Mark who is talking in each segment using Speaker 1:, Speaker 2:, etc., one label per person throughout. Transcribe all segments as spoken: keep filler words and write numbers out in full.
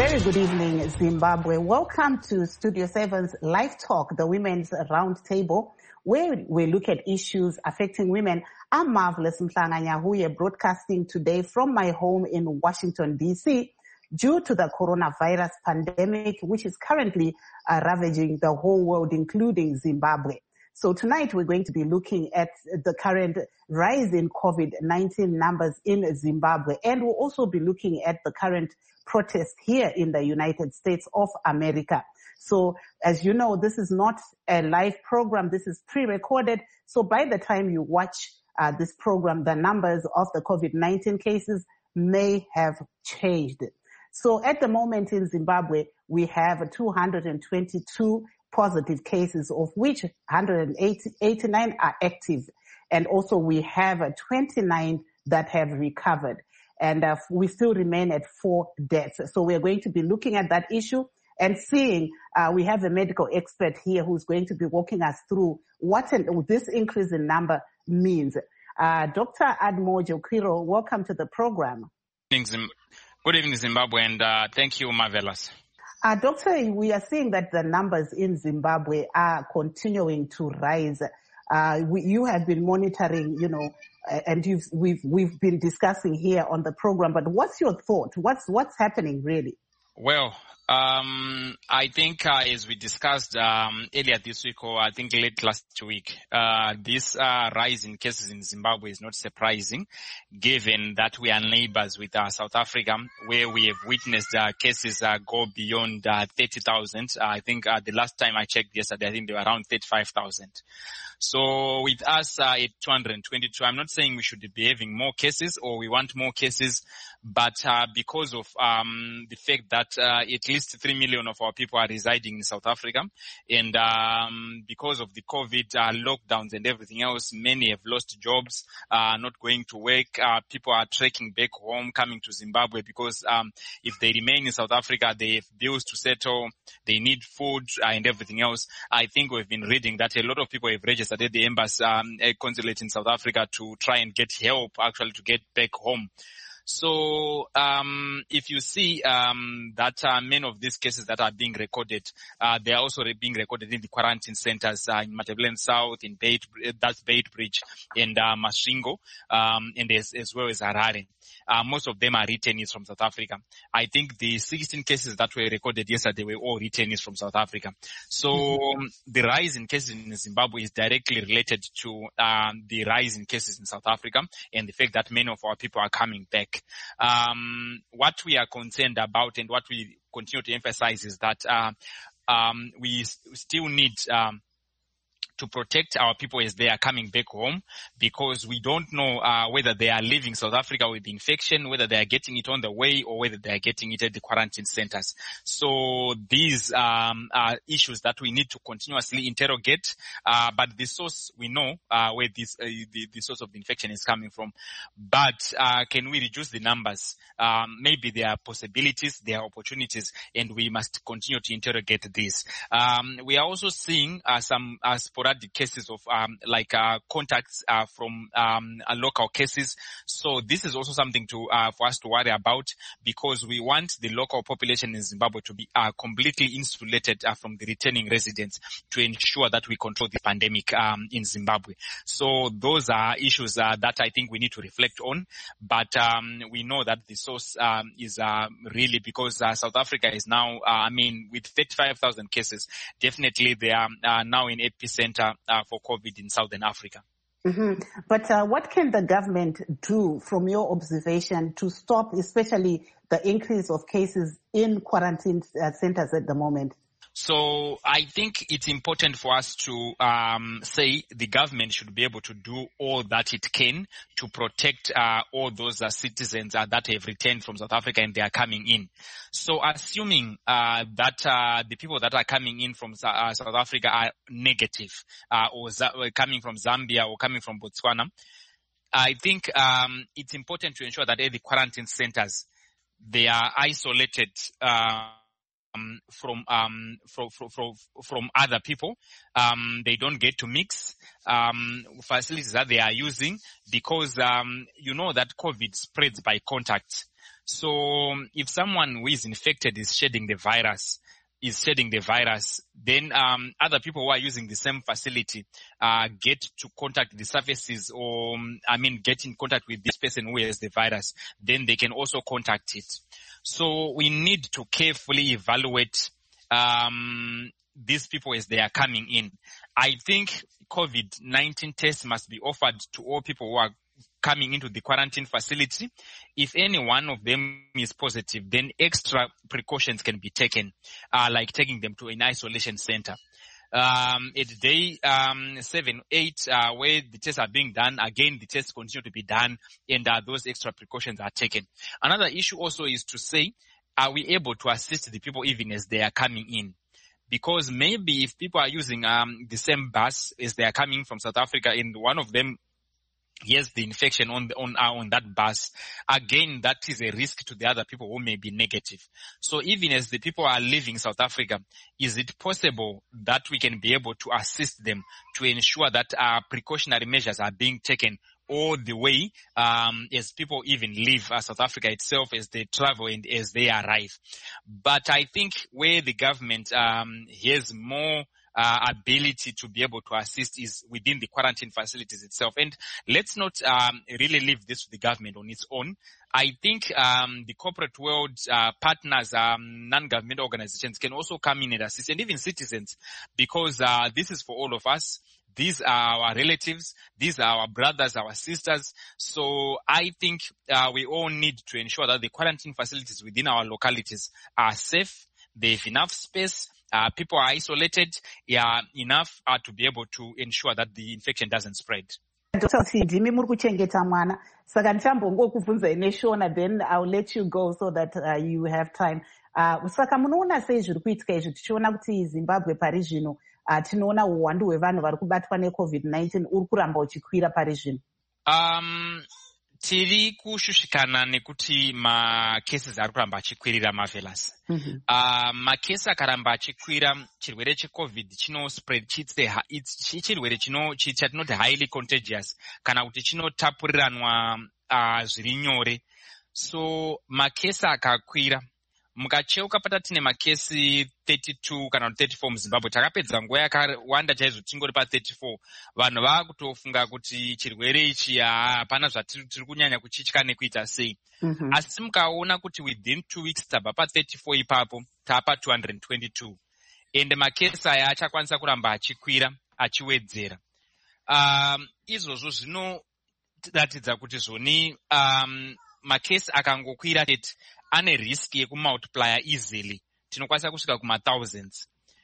Speaker 1: very good evening, Zimbabwe. Welcome to Studio seven's Live Talk, the Women's Roundtable, where we look at issues affecting women. I'm Marvelous Mhlanga Nyahuye, broadcasting today from my home in Washington, D C, due to the coronavirus pandemic, which is currently uh, ravaging the whole world, including Zimbabwe. So tonight we're going to be looking at the current rise in COVID nineteen numbers in Zimbabwe, and we'll also be looking at the current protest here in the United States of America. So as you know, this is not a live program. This is pre-recorded. So by the time you watch uh, this program, the numbers of the COVID nineteen cases may have changed. So at the moment in Zimbabwe, we have two hundred twenty-two positive cases, of which one hundred eighty-nine are active. And also we have twenty-nine that have recovered. And uh, we still remain at four deaths. So we're going to be looking at that issue and seeing, uh, we have a medical expert here who's going to be walking us through what an, this increase in number means. Uh, Doctor Admojo Kwiro, welcome to the program.
Speaker 2: Good evening, Zimbabwe, and uh, thank you, Marvelous.
Speaker 1: Uh, doctor, we are seeing that the numbers in Zimbabwe are continuing to rise. Uh, we, you have been monitoring, you know, uh, and you've, we've, we've been discussing here on the program, but what's your thought? What's, what's happening really?
Speaker 2: Well, um, I think, uh, as we discussed, um, earlier this week, or I think late last week, uh, this, uh, rise in cases in Zimbabwe is not surprising, given that we are neighbors with, uh, South Africa, where we have witnessed, uh, cases, uh, go beyond, uh, thirty thousand. Uh, I think, uh, the last time I checked yesterday, I think they were around thirty-five thousand. So with us, uh, at two hundred twenty-two, I'm not saying we should be having more cases or we want more cases, but, uh, because of, um, the fact that, uh, at least three million of our people are residing in South Africa, and um, because of the COVID uh, lockdowns and everything else, many have lost jobs, uh, not going to work. Uh, people are trekking back home, coming to Zimbabwe, because um, if they remain in South Africa, they have bills to settle, they need food uh, and everything else. I think we've been reading that a lot of people have registered at the embassy, um, a consulate in South Africa, to try and get help, actually, to get back home. So, um, if you see, um, that, uh, many of these cases that are being recorded, uh, they are also being recorded in the quarantine centers, uh, in Matabeleland South, in Beit, that's Beitbridge, and, uh, Masvingo, um, and as, as well as Harare. Uh, most of them are returnees from South Africa. I think the sixteen cases that were recorded yesterday were all returnees from South Africa. So mm-hmm. the rise in cases in Zimbabwe is directly related to um, the rise in cases in South Africa and the fact that many of our people are coming back. Um, what we are concerned about and what we continue to emphasize is that uh, um, we still need um, to protect our people as they are coming back home, because we don't know uh, whether they are leaving South Africa with the infection, whether they are getting it on the way, or whether they are getting it at the quarantine centers. So these um, are issues that we need to continuously interrogate. Uh, but the source, we know uh, where this uh, the, the source of the infection is coming from. But uh, can we reduce the numbers? Um, maybe there are possibilities, there are opportunities, and we must continue to interrogate this. Um, we are also seeing uh, some uh, sporadic the cases of um, like uh, contacts uh, from um, uh, local cases. So this is also something to uh, for us to worry about, because we want the local population in Zimbabwe to be uh, completely insulated uh, from the returning residents, to ensure that we control the pandemic um, in Zimbabwe. So those are issues uh, that I think we need to reflect on. But um, we know that the source um, is uh, really because uh, South Africa is now, uh, I mean, with thirty-five thousand cases, definitely they are uh, now in epicenter Uh, for COVID in Southern Africa.
Speaker 1: Mm-hmm. But uh, what can the government do, from your observation, to stop especially the increase of cases in quarantine uh, centers at the moment?
Speaker 2: So I think it's important for us to um, say the government should be able to do all that it can to protect uh, all those uh, citizens uh, that have returned from South Africa and they are coming in. So assuming uh, that uh, the people that are coming in from uh, South Africa are negative, uh, or Z- coming from Zambia or coming from Botswana, I think um, it's important to ensure that at the quarantine centers they are isolated uh, Um, from um from, from from other people. Um they don't get to mix um facilities that they are using, because um you know that COVID spreads by contact. So if someone who is infected is shedding the virus, is shedding the virus, then um, other people who are using the same facility uh, get to contact the surfaces or, I mean, get in contact with this person who has the virus, then they can also contact it. So we need to carefully evaluate um, these people as they are coming in. I think COVID nineteen tests must be offered to all people who are coming into the quarantine facility. If any one of them is positive, then extra precautions can be taken, uh, like taking them to an isolation center. Um, at day um, seven, eight, uh, where the tests are being done, again, the tests continue to be done, and uh, those extra precautions are taken. Another issue also is to say, are we able to assist the people even as they are coming in? Because maybe if people are using um, the same bus as they are coming from South Africa, and one of them yes, the infection on the, on uh, on that bus, again, that is a risk to the other people who may be negative. So even as the people are leaving South Africa, is it possible that we can be able to assist them to ensure that uh, precautionary measures are being taken all the way um, as people even leave uh, South Africa itself, as they travel and as they arrive? But I think where the government um, has more Uh, ability to be able to assist is within the quarantine facilities itself. And let's not um, really leave this to the government on its own. I think um, the corporate world uh, partners, um, non-government organizations can also come in and assist, and even citizens, because uh, this is for all of us. These are our relatives. These are our brothers, our sisters. So I think uh, we all need to ensure that the quarantine facilities within our localities are safe. They have enough space. Uh, people are isolated, yeah, enough uh, to be able to ensure that the infection doesn't spread.
Speaker 1: Doctor Ndimi muri kuchengeta mwana saka ndichambongokubvunzai neshona, then I'll let you go so that uh, you have time. Uh, saka munoona sei zviri kuitika izvi tichiona kuti Zimbabwe pari zvino uh, tinoona uwandu hwevanhu vari kubatwa necovid nineteen uri kuramba uchikwira pari zvino?
Speaker 2: Um, tiri kushushikana nekuti macases ari kuramba achikwirira Marvelous. Mm-hmm. Uh, makesi akaramba achikwira, chirwere checovid chino spread, chirwere chino chatinoti highly contagious, kana kuti chinotapuriranwa uh, zviri nyore. So makesi akakwira, mukacheuka pata tine makesi thirty-two kana thirty-four muZimbabwe, takapedza nguva yakawanda chaizvo tingori pa thirty-four. Vanhu vakutofunga kuti chirwere ichi hapana zvatiri kunyanya kuchitya nekuita sei. Mm-hmm. Asi mukaona kuti within two weeks tabva pa thirty-four ipapo tapa two hundred twenty-two, ende makesi aya achakwanisa kuramba achikwira achiwedzera. Um, izvozvo zvinoratidza kuti zvoni um, makesi akangokwira tete ane risk yekumultiplier easily, tinokwanisa kusvika kuma thousands.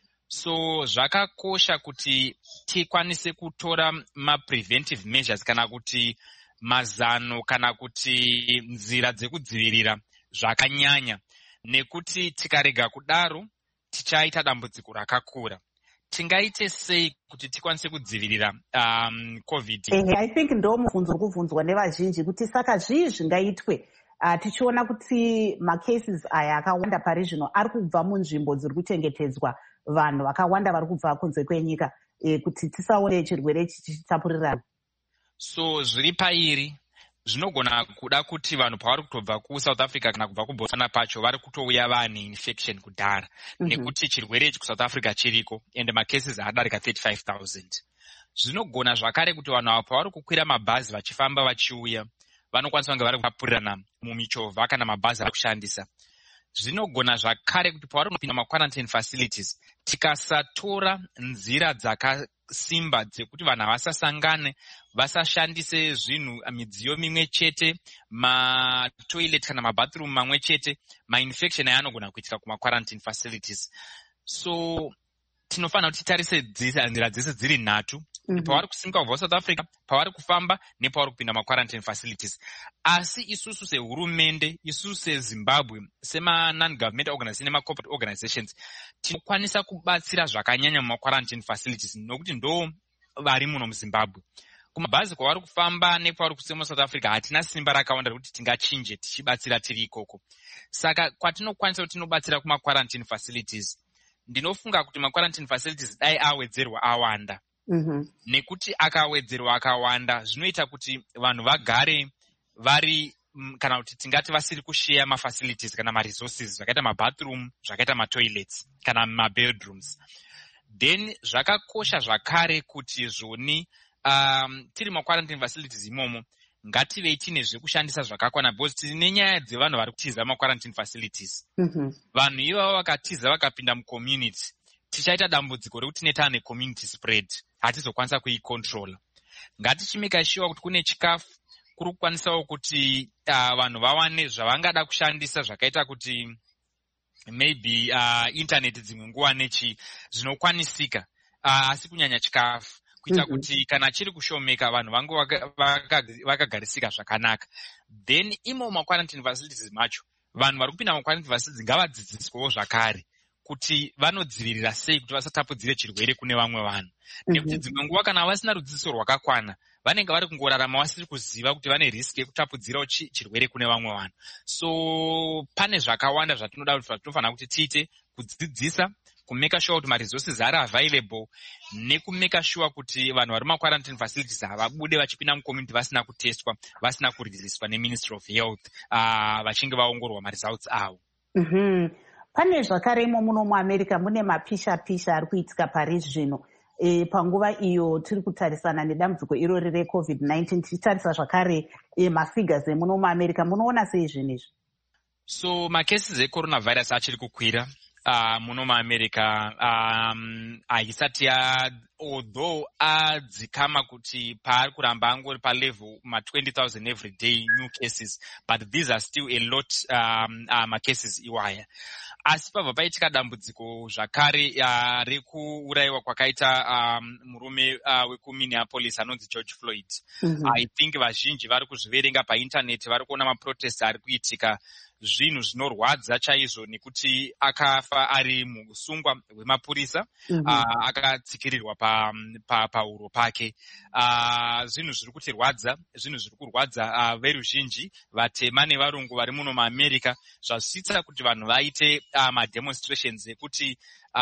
Speaker 2: So zvakakosha kuti tikwanise kutora ma preventive measures, kana kuti mazano, kana kuti nzira dzekudzivirira zvakanyanya, nekuti tikarega kudaro tichaita dambudziko rakakura. Tingaite sei kuti tikwanise kudzivirira um, COVID?
Speaker 1: I think ndo mubvunzo uri kubvunzwa nevazhinji kuti saka zvii zvingaitwe uh, tichiona kuti macases aya akawanda pari zvino ari kubva munzvimbo dziri kuchengetedzwa vanhu vakawanda vari kubva kunze kwenyika, eh, kuti tisaone chirwere ichi chichitapurirana.
Speaker 2: So zviri pairi zvinogona kuda kuti vanhu pavari kutobva kuSouth Africa kana kubva kuBotswana pacho vari kutouya vane infection kudhara. Mm-hmm. Nekuti chirwere ichi kuSouth Africa chiriko and macases adarika thirty-five thousand. Zvinogona zvakare kuti vanhu ava pavari kukwira mabhazi vachifamba vachiuya vanokwanisa kunge vari kutapurirana mumichovha kana mabhazi ari kushandisa. Zvinogona zvakare kuti pavari kunopinda maquarantine facilities tikasatora nzira dzakasimba dzekuti vanhu havasasangane, vasashandise zvinhu midziyo mimwe chete, matoilet kana mabathroom mamwe chete, mainfection ayanogona kuitika kumaquarantine facilities. So tinofanira kuti titarise nzira dzese dziri nhatu, mm-hmm. pavari kusimuka kubva South Africa, pavari kufamba nepavari kupinda maquarantine facilities. Asi isusu sehurumende, isusu seZimbabwe, sema non-government organizations nema-corporate organizations, tinokwanisa kubatsira zvakanyanya mumaquarantine facilities, nokuti ndo vari muno muZimbabwe. Kumabhazi kwavari kufamba nepavari kusema South Africa hatina simba rakawanda rekuti tingachinje tichibatsira tiri ikoko. Saka kwatinokwanisa kuti tinobatsira kumaquarantine facilities, ndinofunga kuti maquarantine facilities dai awedzerwa awanda. Mm-hmm. Nekuti akawedzerwa akawanda zvinoita kuti vanhu vagare vari kana kuti tingati vasiri kushare mafacilities kana maresources zvakaita mabathroom, zvakaita matoilets kana mabedrooms. Then zvakakosha zvakare kuti zvoni um, tiri maquarantine facilities imomo ngativei tine zvekushandisa zvakakwana because tine nyaya dzevanhu vari kutiza maquarantine facilities.
Speaker 1: Mm-hmm.
Speaker 2: Vanhu ivavo vakatiza vakapinda mucommunity tichaita dambudziko rekuti tineta necommunity spread, hatizokwanisa kuicontrola. Ngatichimeka sure kuti kune chikafu, kuri kukwanisawo kuti uh, vanhu vawane zvavangada kushandisa zvakaita kuti maybe uh, internet dzimwe nguva nechi zvinokwanisika uh, asi kunyanya chikafu kuita mm-hmm. kuti kana chiri kushomeka vanhu vangu vakagarisika vaka, vaka zvakanaka. Then imo maquarantine facilities macho vanhu vari kupinda maquarantine facilities ngavadzidziswawo zvakare kuti vanodzivirira sei kuti vasatapudzire chirwere kune vamwe vanhu. Mm-hmm. Nekuti dzimwe nguva kana vasina rudzidziso rwakakwana vanenge vari kungorarama vasiri kuziva kuti vane risk yekutapudzirawo chirwere kune vamwe vanhu. So pane zvakawanda zvatinoda kuti zvatinofanira kuti tiite kudzidzisa, kumeka sure kuti maresources ari available nekumeka sure kuti vanhu vari maquarantine facilities havabude vachipinda mucommunity vasina kutestwa, vasina kuriliswa neMinistry of Health uh, vachinge vaongororwa maresults avo.
Speaker 1: Mm-hmm. Pane zvakare imo muno muAmerica mune mapisha-pisha ari kuitika pari zvino. E, panguva iyo tiri kutarisana nedambudziko irori recovid nineteen tichitarisa zvakare e, mafigures emuno muAmerica munoona sei zvinhu izvi?
Speaker 2: So macases ecoronavirus achiri kukwira uh, muno muAmerica um, haisati although adzikama kuti paari kuramba angori palevel ma twenty thousand every day new cases, but these are still a lot um, uh, macases iwaya. Asi pabva paitika dambudziko zvakare uh, rekuurayiwa kwakaita um, murume uh, wekuMinneapolis anonzi George Floyd. Mm-hmm. I think vazhinji vari kuzviverenga painternet vari kuona maprotest ari kuitika, zvinhu zvinorwadza chaizvo nekuti akafa ari musungwa wemapurisa. Mm-hmm. uh, akatsikirirwa pa pa pauro pake. Uh, zvinhu zviri kutirwadza, zvinhu zviri kurwadza uh, veruzhinji vatema nevarungu vari muno muAmerica, zvazvisitsa kuti vanhu vaite uh, mademonstrations ekuti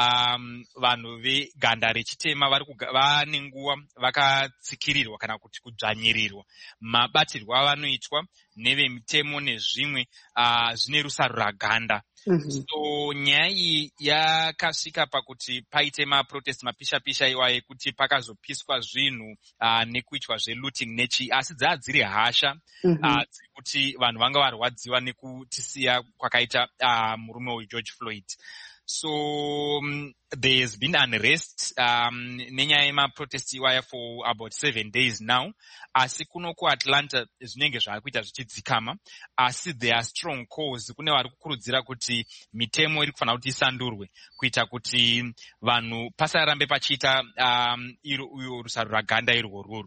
Speaker 2: um, vanhu veganda rechitema vari vane nguva vakatsikirirwa kana kuti kudzvanyirirwa. Mabatirwo avanoitwa nevemitemo nezvimwe uh, zvine rusaro raganda. Mm-hmm. So nyaya iyi yakasvika pakuti paite maprotest mapisha-pisha iwaye kuti pakazopiswa zvinhu uh, nekuitwa zvelooting nechi, asi dzaa dziri hasha. Mm-hmm. uh, kuti vanhu vanga varwadziwa nekutisiya kwakaita uh, murume weGeorge Floyd. So um, there has been unrest um, nenyaya yemaprotest iwaya for about seven days now. Asi kuno kuAtlanta zvinenge zviri kuita zvichidzikama, asi there are strong calls kune vari kukurudzira kuti mitemo iri kufanira kuti isandurwe kuita kuti vanhu pasarambe pachiita um, iro rusaro raganda irwo rwuru.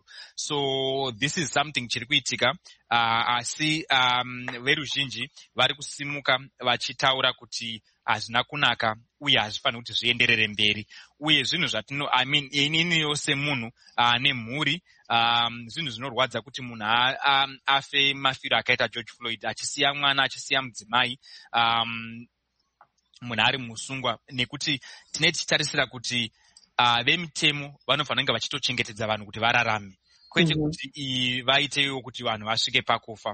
Speaker 2: So this is something chiri kuitika. Uh, asi um, veruzhinji vari kusimuka vachitaura kuti hazvina kunaka uye hazvifaniri kuti zvienderere mberi. Uye zvinhu zvatino I mean ininiwo semunhu uh, nemhuri um, zvinhu zvinorwadza kuti munhu um, afe mafiro akaita George Floyd, achisiya mwana, achisiya mudzimai, um, munhu ari musungwa, nekuti tine tichitarisira kuti uh, vemitemo vanofanira kunge vachitochengetedza vanhu kuti vararame, kwete mm-hmm. kuti vaitewo kuti vanhu vasvike pakufa.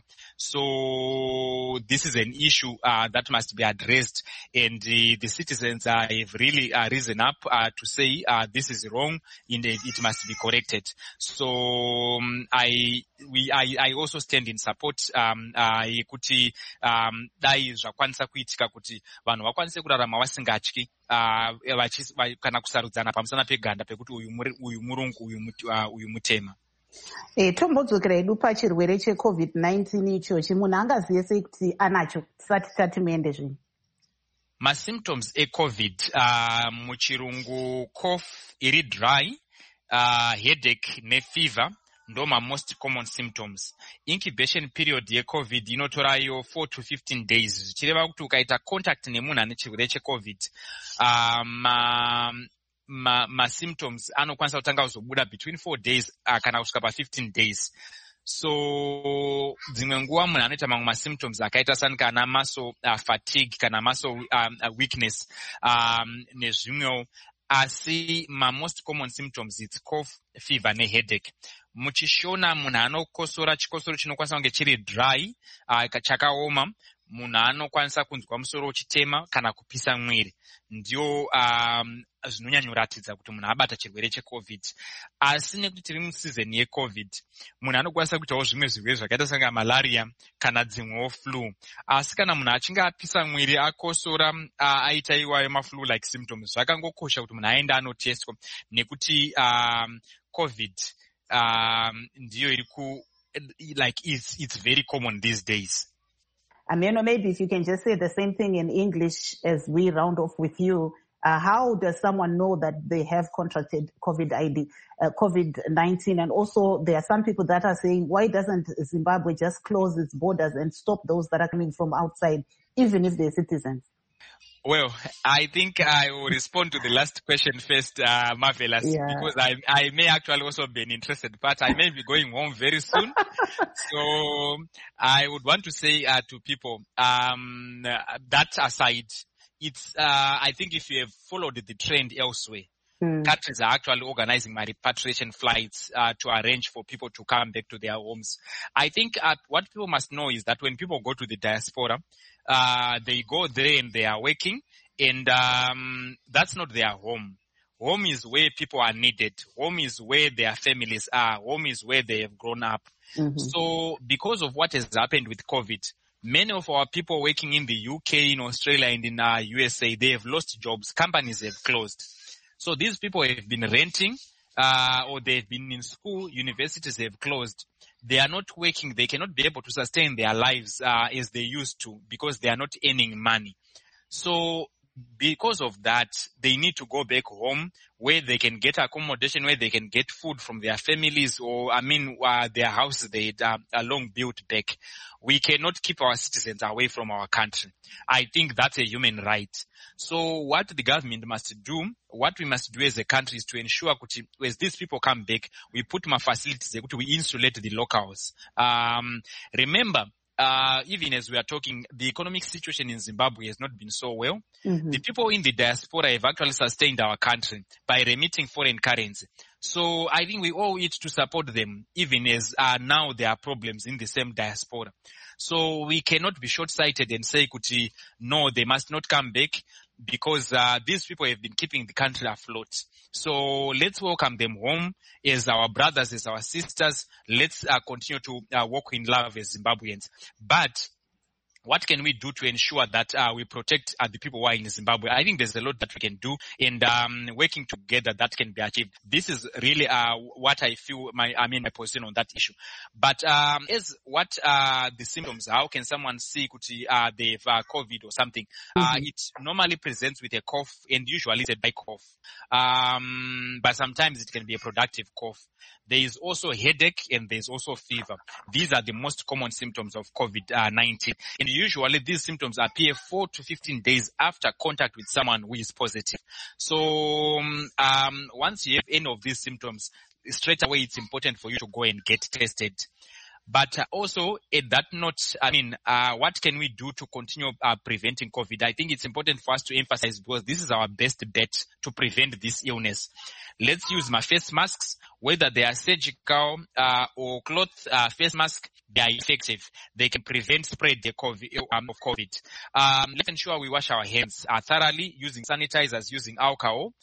Speaker 2: So this is an issue uh, that must be addressed, and uh, the citizens uh, have really uh, risen up uh, to say uh, this is wrong and it must be corrected. So um, I we I, I also stand in support um uh, kuti um dai zvakwanisa kuitika kuti vanhu vakwanise kurarama vasingatyi uh, kana kusarudzana pamusana peganda pekuti uyu uyu murungu uyu uh, uyu mutema.
Speaker 1: Eh, tombodzokera edu pachirwere checovid nineteen ichochi munhu angazive sei kuti anacho tisati tati muende zvino?
Speaker 2: Masymptoms ecovid uh, muchirungu cough iri dry, uh, headache nefever ndo ma most common symptoms. Incubation period yecovid inotora iyo four to fifteen days, zvichireva kuti ukaita contact nemunhu ane chirwere checovid uh, ma ma, ma symptoms anokwanisa kutanga kuzobuda between four days uh, kana kusvika pa fifteen days. So dzimwe nguva munhu anoita mamwe ma symptoms akaita sani kana muscle uh, fatigue kana muscle um, uh, weakness um, nezvimwewo, asi ma most common symptoms it's cough, fever ne headache. muchishona munhu anokosora chikosoro chinokwanisa kunge chiri dry uh, chakaoma, munhu anokwanisa kunzwa musoro uchitema kana kupisa mwiri, ndiyo um, zvinonyanyoratidza kuti munhu abata chirwere checovid. Asi nekuti tiri musizoni yecovid, munhu anokwanisa kuitawo zvimwe zvirwere zvakaita sanga malaria kana dzimwewo flu. Asi kana munhu achinge apisa mwiri, akosora, uh, aita iwayo maflu like symptoms, zvakangokosha kuti munhu aende anotestwa, nekuti um, covid um, ndiyo iri ku like it's, it's very common these days.
Speaker 1: Ameno, maybe if you can just say the same thing in English as we round off with you. Uh, how does someone know that they have contracted COVID nineteen? And also, there are some people that are saying, why doesn't Zimbabwe just close its borders and stop those that are coming from outside, even if they're citizens?
Speaker 2: Well, I think I will respond to the last question first, uh, Marvelous, yeah. because I, I may actually also be an interested party. I may be going home very soon. So I would want to say uh, to people, um, that aside, it's, uh, I think if you have followed the trend elsewhere, mm. countries are actually organizing my repatriation flights uh, to arrange for people to come back to their homes. I think uh, what people must know is that when people go to the diaspora, Uh, they go there and they are working, and um, that's not their home. Home is where people are needed. Home is where their families are. Home is where they have grown up. Mm-hmm. So because of what has happened with COVID, many of our people working in the U K, in Australia, and in uh, U S A, they have lost jobs. Companies have closed. So these people have been renting, uh, or they've been in school. Universities have closed. They are not working. They cannot be able to sustain their lives uh, as they used to because they are not earning money. So because of that, they need to go back home where they can get accommodation, where they can get food from their families, or, I mean, uh, their houses they uh, are long built back. We cannot keep our citizens away from our country. I think that's a human right. So what the government must do, what we must do as a country is to ensure that as these people come back, we put more facilities, we insulate the locals. Um, remember, Uh, even as we are talking, the economic situation in Zimbabwe has not been so well. Mm-hmm. The people in the diaspora have actually sustained our country by remitting foreign currency. So I think we owe it to support them, even as uh, now there are problems in the same diaspora. So we cannot be short-sighted and say, Kuti, no, they must not come back, because uh, these people have been keeping the country afloat. So let's welcome them home as our brothers, as our sisters. Let's uh, continue to uh, walk in love as Zimbabweans. But what can we do to ensure that uh, we protect uh, the people who are in Zimbabwe? I think there's a lot that we can do, and um, working together that can be achieved. This is really uh, what I feel, my, I mean, my position on that issue. But um, as what uh, the symptoms, how can someone see uh, they've uh, COVID or something? Mm-hmm. Uh, it normally presents with a cough, and usually it's a dry cough. Um, but sometimes it can be a productive cough. There is also headache, and there's also fever. These are the most common symptoms of COVID nineteen. And usually these symptoms appear four to fifteen days after contact with someone who is positive. So um, once you have any of these symptoms, straight away it's important for you to go and get tested. But uh, also at that note, I mean, uh, what can we do to continue uh, preventing COVID? I think it's important for us to emphasize, because this is our best bet to prevent this illness. Let's use my face masks, whether they are surgical uh, or cloth uh, face masks. They are effective. They can prevent spread the COVID, um, of COVID. Um, let's ensure we wash our hands uh, thoroughly, using sanitizers, using alcohol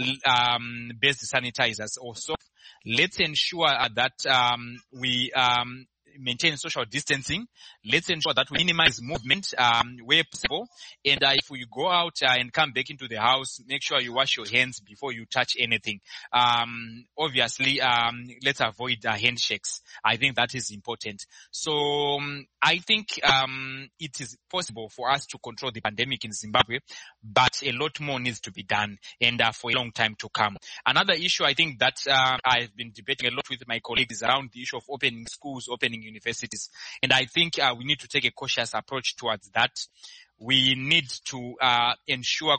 Speaker 2: um, based sanitizers or soap. Let's ensure uh, that um, we um, maintain social distancing. Let's ensure that we minimize movement um, where possible. And uh, if you go out uh, and come back into the house, make sure you wash your hands before you touch anything. Um, obviously, um, let's avoid uh, handshakes. I think that is important. So um, I think um, it is possible for us to control the pandemic in Zimbabwe, but a lot more needs to be done, and uh, for a long time to come. Another issue I think that uh, I've been debating a lot with my colleagues around the issue of opening schools, opening universities. And I think uh, we need to take a cautious approach towards that. We need to uh, ensure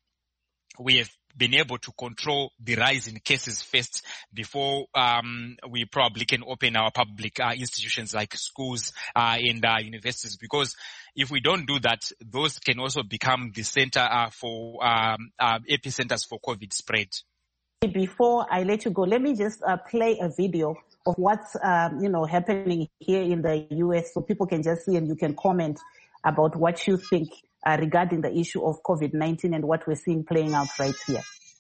Speaker 2: we have been able to control the rise in cases first before um, we probably can open our public uh, institutions like schools uh, and uh, universities. Because if we don't do that, those can also become the center uh, for um, uh, epicenters for COVID spread.
Speaker 1: Before I let you go, let me just uh, play a video of what's, um, you know, happening here in the U S so people can just see and you can comment about what you think uh, regarding the issue of COVID nineteen and what we're seeing playing out right here.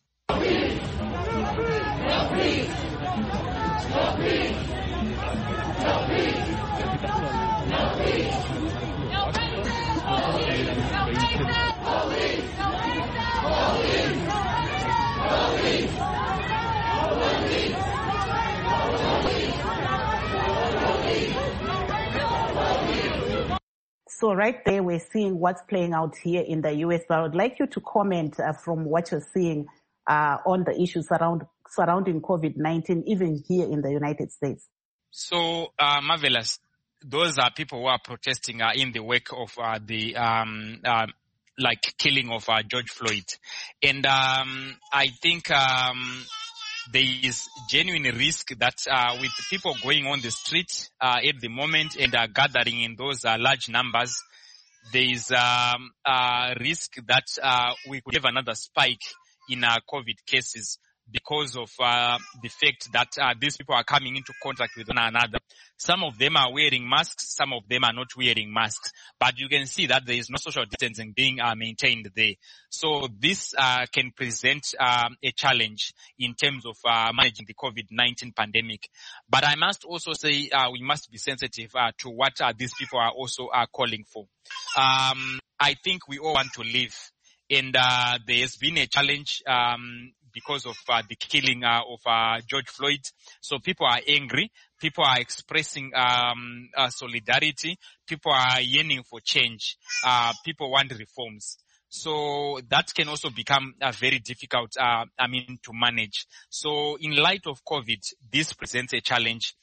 Speaker 1: So right there, we're seeing what's playing out here in the U S. But I would like you to comment uh, from what you're seeing uh, on the issues surround, surrounding COVID nineteen, even here in the United States.
Speaker 2: So, uh, Marvelous, those are people who are protesting uh, in the wake of uh, the um, uh, like killing of uh, George Floyd. And um, I think um, there is genuine risk that uh, with people going on the street uh, at the moment and uh, gathering in those uh, large numbers, there is um, a risk that uh, we could have another spike in uh, COVID cases because of uh, the fact that uh, these people are coming into contact with one another. Some of them are wearing masks, some of them are not wearing masks, but you can see that there is no social distancing being uh, maintained there. So this uh, can present um, a challenge in terms of uh, managing the COVID nineteen pandemic. But I must also say uh, we must be sensitive uh, to what uh, these people are also uh, calling for. Um, I think we all want to live, and uh, there has been a challenge um, because of uh, the killing uh, of uh, George Floyd. So people are angry. People are expressing um, uh, solidarity. People are yearning for change. Uh, people want reforms. So that can also become uh, very difficult, uh, I mean, to manage. So in light of COVID, this presents a challenge.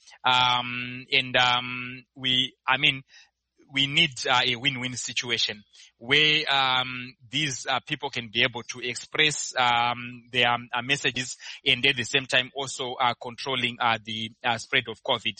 Speaker 2: Um, and um, we, I mean, we need uh, a win-win situation where um, these uh, people can be able to express um, their uh, messages and at the same time also uh, controlling uh, the uh, spread of COVID.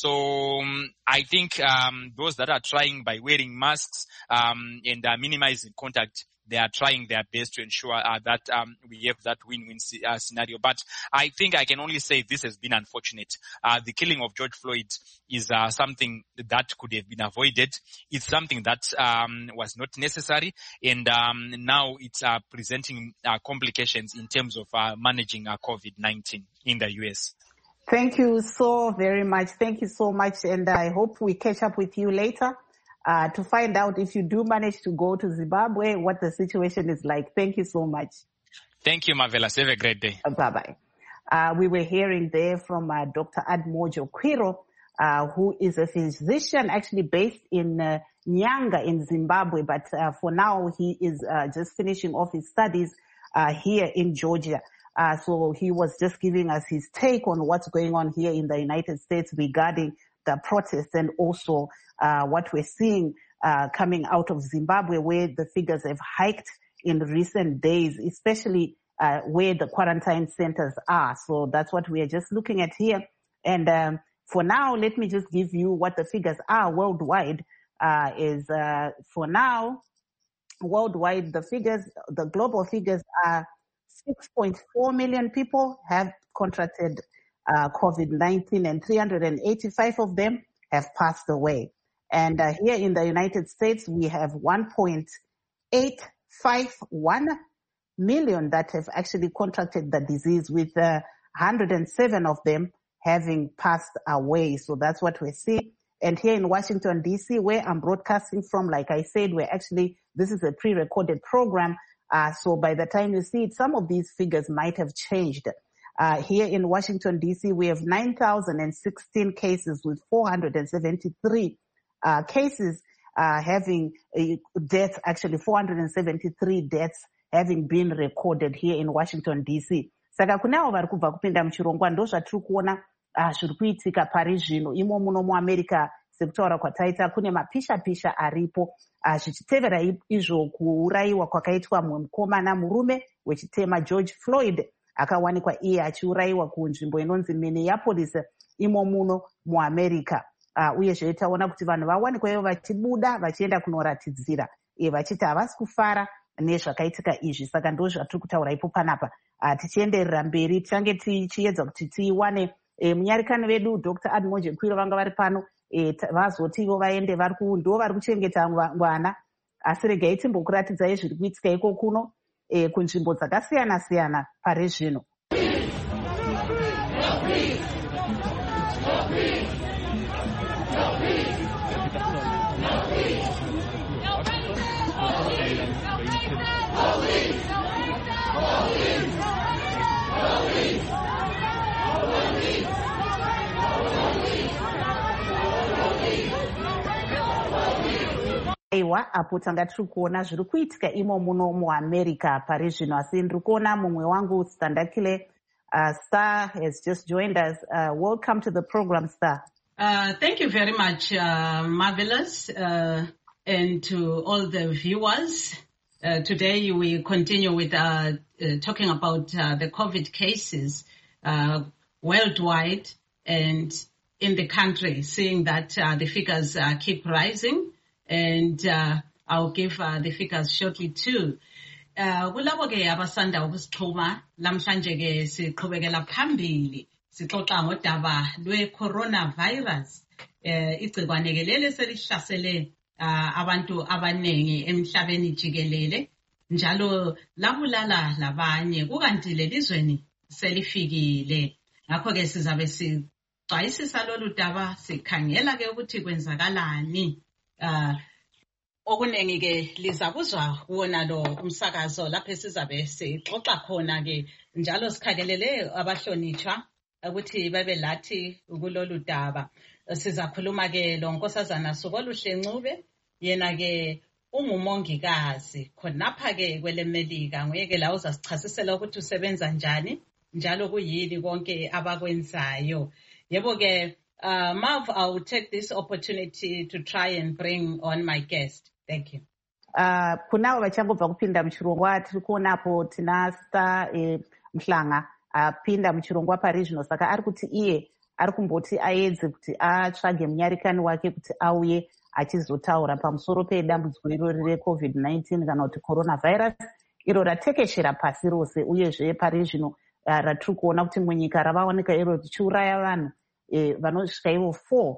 Speaker 2: So um, I think um, those that are trying by wearing masks um, and uh, minimizing contact, they are trying their best to ensure uh, that um, we have that win-win uh, scenario. But I think I can only say this has been unfortunate. Uh, the killing of George Floyd is uh, something that could have been avoided. It's something that um, was not necessary, and um, now it's uh, presenting uh, complications in terms of uh, managing uh, COVID nineteen in the U S.
Speaker 1: Thank you so very much. Thank you so much, and I hope we catch up with you later. Uh, to find out if you do manage to go to Zimbabwe, what the situation is like. Thank you so much.
Speaker 2: Thank you, Marvelous. Have a great day.
Speaker 1: Uh, bye-bye. Uh, we were hearing there from uh, Doctor Admojo Kwiro, uh, who is a physician actually based in uh, Nyanga in Zimbabwe, but uh, for now he is uh, just finishing off his studies uh, here in Georgia. Uh, so he was just giving us his take on what's going on here in the United States regarding the protests and also uh, what we're seeing uh, coming out of Zimbabwe, where the figures have hiked in recent days, especially uh, where the quarantine centers are. So that's what we are just looking at here. And um, for now, let me just give you what the figures are worldwide. Uh, is uh, for now, worldwide, the figures, the global figures are six point four million people have contracted uh, COVID nineteen, and three hundred eighty-five of them have passed away. And uh, here in the United States, we have one point eight five one million that have actually contracted the disease, with uh, one hundred seven of them having passed away. So that's what we see. And here in Washington, D C, where I'm broadcasting from, like I said, we're actually, this is a pre-recorded program. Uh, so by the time you see it, some of these figures might have changed. Uh, here in Washington, D C, we have nine thousand sixteen cases with four hundred seventy-three uh, cases uh, having uh, deaths, actually four hundred seventy-three deaths having been recorded here in Washington, D C. Saka kunavo vari kubva kupinda muchirongwa ndo zvatiri kuona uh, zviri kuitika pari zvino. Imo muno muAmerica, sekutaura kwataita, kune mapisha-pisha aripo zvichitevera uh, izvo kuurayiwa kwakaitwa mumwe mukomana murume wechitema George Floyd akawanikwa iye achiurayiwa kunzvimbo inonzi Minneapolis imo muno muAmerica. Uh, uyezve taona kuti vanhu vawanikwa ivo vachibuda vachienda kunoratidzira e vachiti havasi kufara nezvakaitika izvi. Saka ndo zvatiri kutaura ipo panapa. Uh, tichienderera mberi tichange tichiedza kuti tiwane eh, munyarikani vedu Doctor Admoje Kwiro vanga vari pano eh, vazotivo vaende vari ndo vari kuchengeta ngwana asi regai timbokuratidzai zviri kuitika iko kuno eh, kunzvimbo dzakasiyana siyana pari zvino. Aiwa, apo tanga tiri kuona zviri kuitika imo muno muAmerica pari zvino, asi ndiri kuona mumwe wangu Standakile uh, Star has just joined us. Uh, welcome to the program, Star.
Speaker 3: Uh, thank you very much, uh, Marvelous, uh, and to all the viewers. Uh, today we continue with uh, uh, talking about uh, the COVID cases uh, worldwide and in the country, seeing that uh, the figures uh, keep rising. And uh, I'll give uh, the figures shortly too. Kulabo ke abasanda ukusixhuma lamhlanje ke siqhubekela phambili sixoxa ngodaba lwe coronavirus. Eh igcikwane ke lele selihlasele abantu abanengi emhlabeni jikelele njalo labulala labanye kukanti lelizweni selifikile. Ngakho ke sizabe sixwayisisa lolu daba sikhangela ke ukuthi kwenzakalani. Uh, okunengi ke lizakuzwa kuona lo umsakazo lapho sizabe sixoxa khona ke njalo sikhakelele abahlonitshwa ukuthi babe lathi kulolu daba. Sizakhuluma ke lo Nkosazana Sokoluhle Ncube, yena ke ungumongikazi khonapha ke kwelemelika, nguye ke la uzasichasisela ukuthi usebenza njani njalo kuyini konke abakwenzayo. Yebo ke Uh, Marv, I will take this opportunity to try and bring on my guest. Thank you.
Speaker 1: Uh, kunavo vachangobva kupinda muchirongwa tiri kuonapo tina Star eh, Mhlanga apinda uh, muchirongwa pari zvino, saka ari kuti iye ari kumboti aedze kuti atsvage munyarikani wake kuti auye achizotaura pamusoro pedambudziko irori reCovid nineteen kana kuti coronavirus iro ratekeshera pasi rose uyezve pari zvino uh, ratiri kuona kuti munyika ravaoneka iro richiuraya vanhu Eh, vanosvika ivo four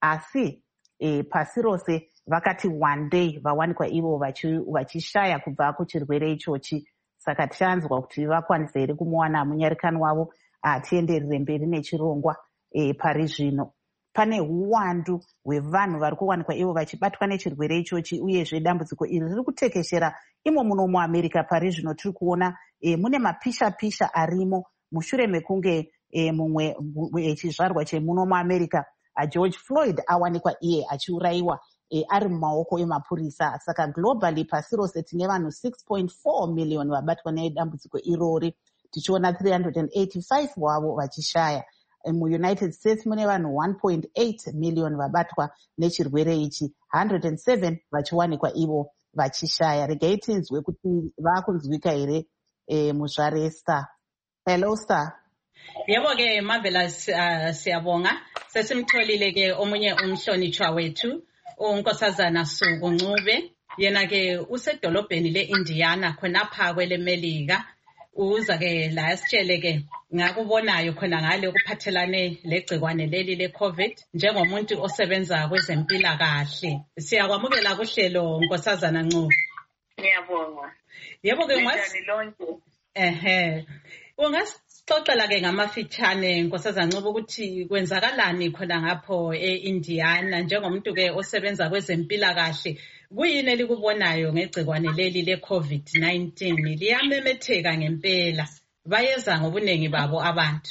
Speaker 1: asi eh, pasi rose vakati one day vawanikwa ivo vachishaya kubva kuchirwere ichochi. Saka tichanzwa kuti vakwanisa here kumuwana munyarikani wavo atienderere mberi nechirongwa eh, pari zvino. Pane huwandu hwevanhu vari kuwanikwa ivo vachibatwa nechirwere ichochi uyezve dambudziko iri riri kutekeshera imo muno muAmerica pari zvino. Tiri kuona eh, mune mapisha pisha arimo mushure mekunge E, mumwe echizvarwa chemuno muAmerica George Floyd awanikwa iye achiuraiwa e, ari mumaoko emapurisa. Saka globally pasi rose tine vanhu six point four million vabatwa nedambudziko irori, tichiona three hundred eighty-five wavo vachishaya. E, muUnited States mune vanhu one point eight million vabatwa nechirwere ichi, one hundred seven vachiwanikwa ivo vachishaya. Regai tinzwe kuti vakunzwika here e, muzvare Star. Hello Star.
Speaker 3: Yebo ke Marvelous, uh, siyabonga sesimtholile ke omunye umhlonitshwa wethu uNkosazana Suku Ncube, yena ke usedolobheni leIndiana khonapha kwelemelika. Uza ke la sitshele ke ngakubonayo khona ngale ukuphathelane legcikwane leli leCovid njengomuntu osebenza kwezempilakahle. Siyakwamukela kuhlelo Nkosazana Ncube.
Speaker 4: Ngiyabonga.
Speaker 3: Yebo ke
Speaker 4: ngani lonke.
Speaker 3: Ehe. Ungasixoxela ke ngamafitshane Nkosazana Ncube ukuthi kwenzakalani khona ngapho eIndiana njengomuntu ke osebenza kwezempilakahle. Kuyini elikubonayo ngegcikwane leli leCovid nineteen? Liyamemetheka ngempela. Bayeza ngobunengi babo abantu.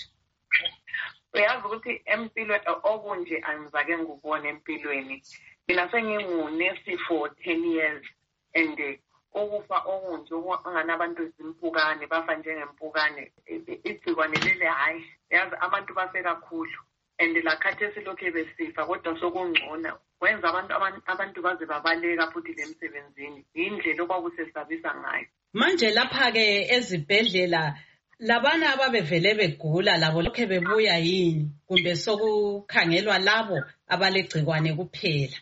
Speaker 4: Uyazi ukuthi empilweni okunje angizake ngubone empilweni. Mina sengingune for ten years and ukufa okunje onganabantu izimpukane bafa njengempukane. Igcikwane leli hayi yazi abantu bafe kakhulu and la khathesi lokho besifa kodwa sokungcona. Wenza abantu abantu baze babaleka futhi lemsebenzini. Indlela okwakusesabisa ngayo.
Speaker 3: Manje lapha ke ezibhedlela labana ababevele begula labo lokho bebuya yini kumbe sokukhangelwa labo abalegcikwane kuphela?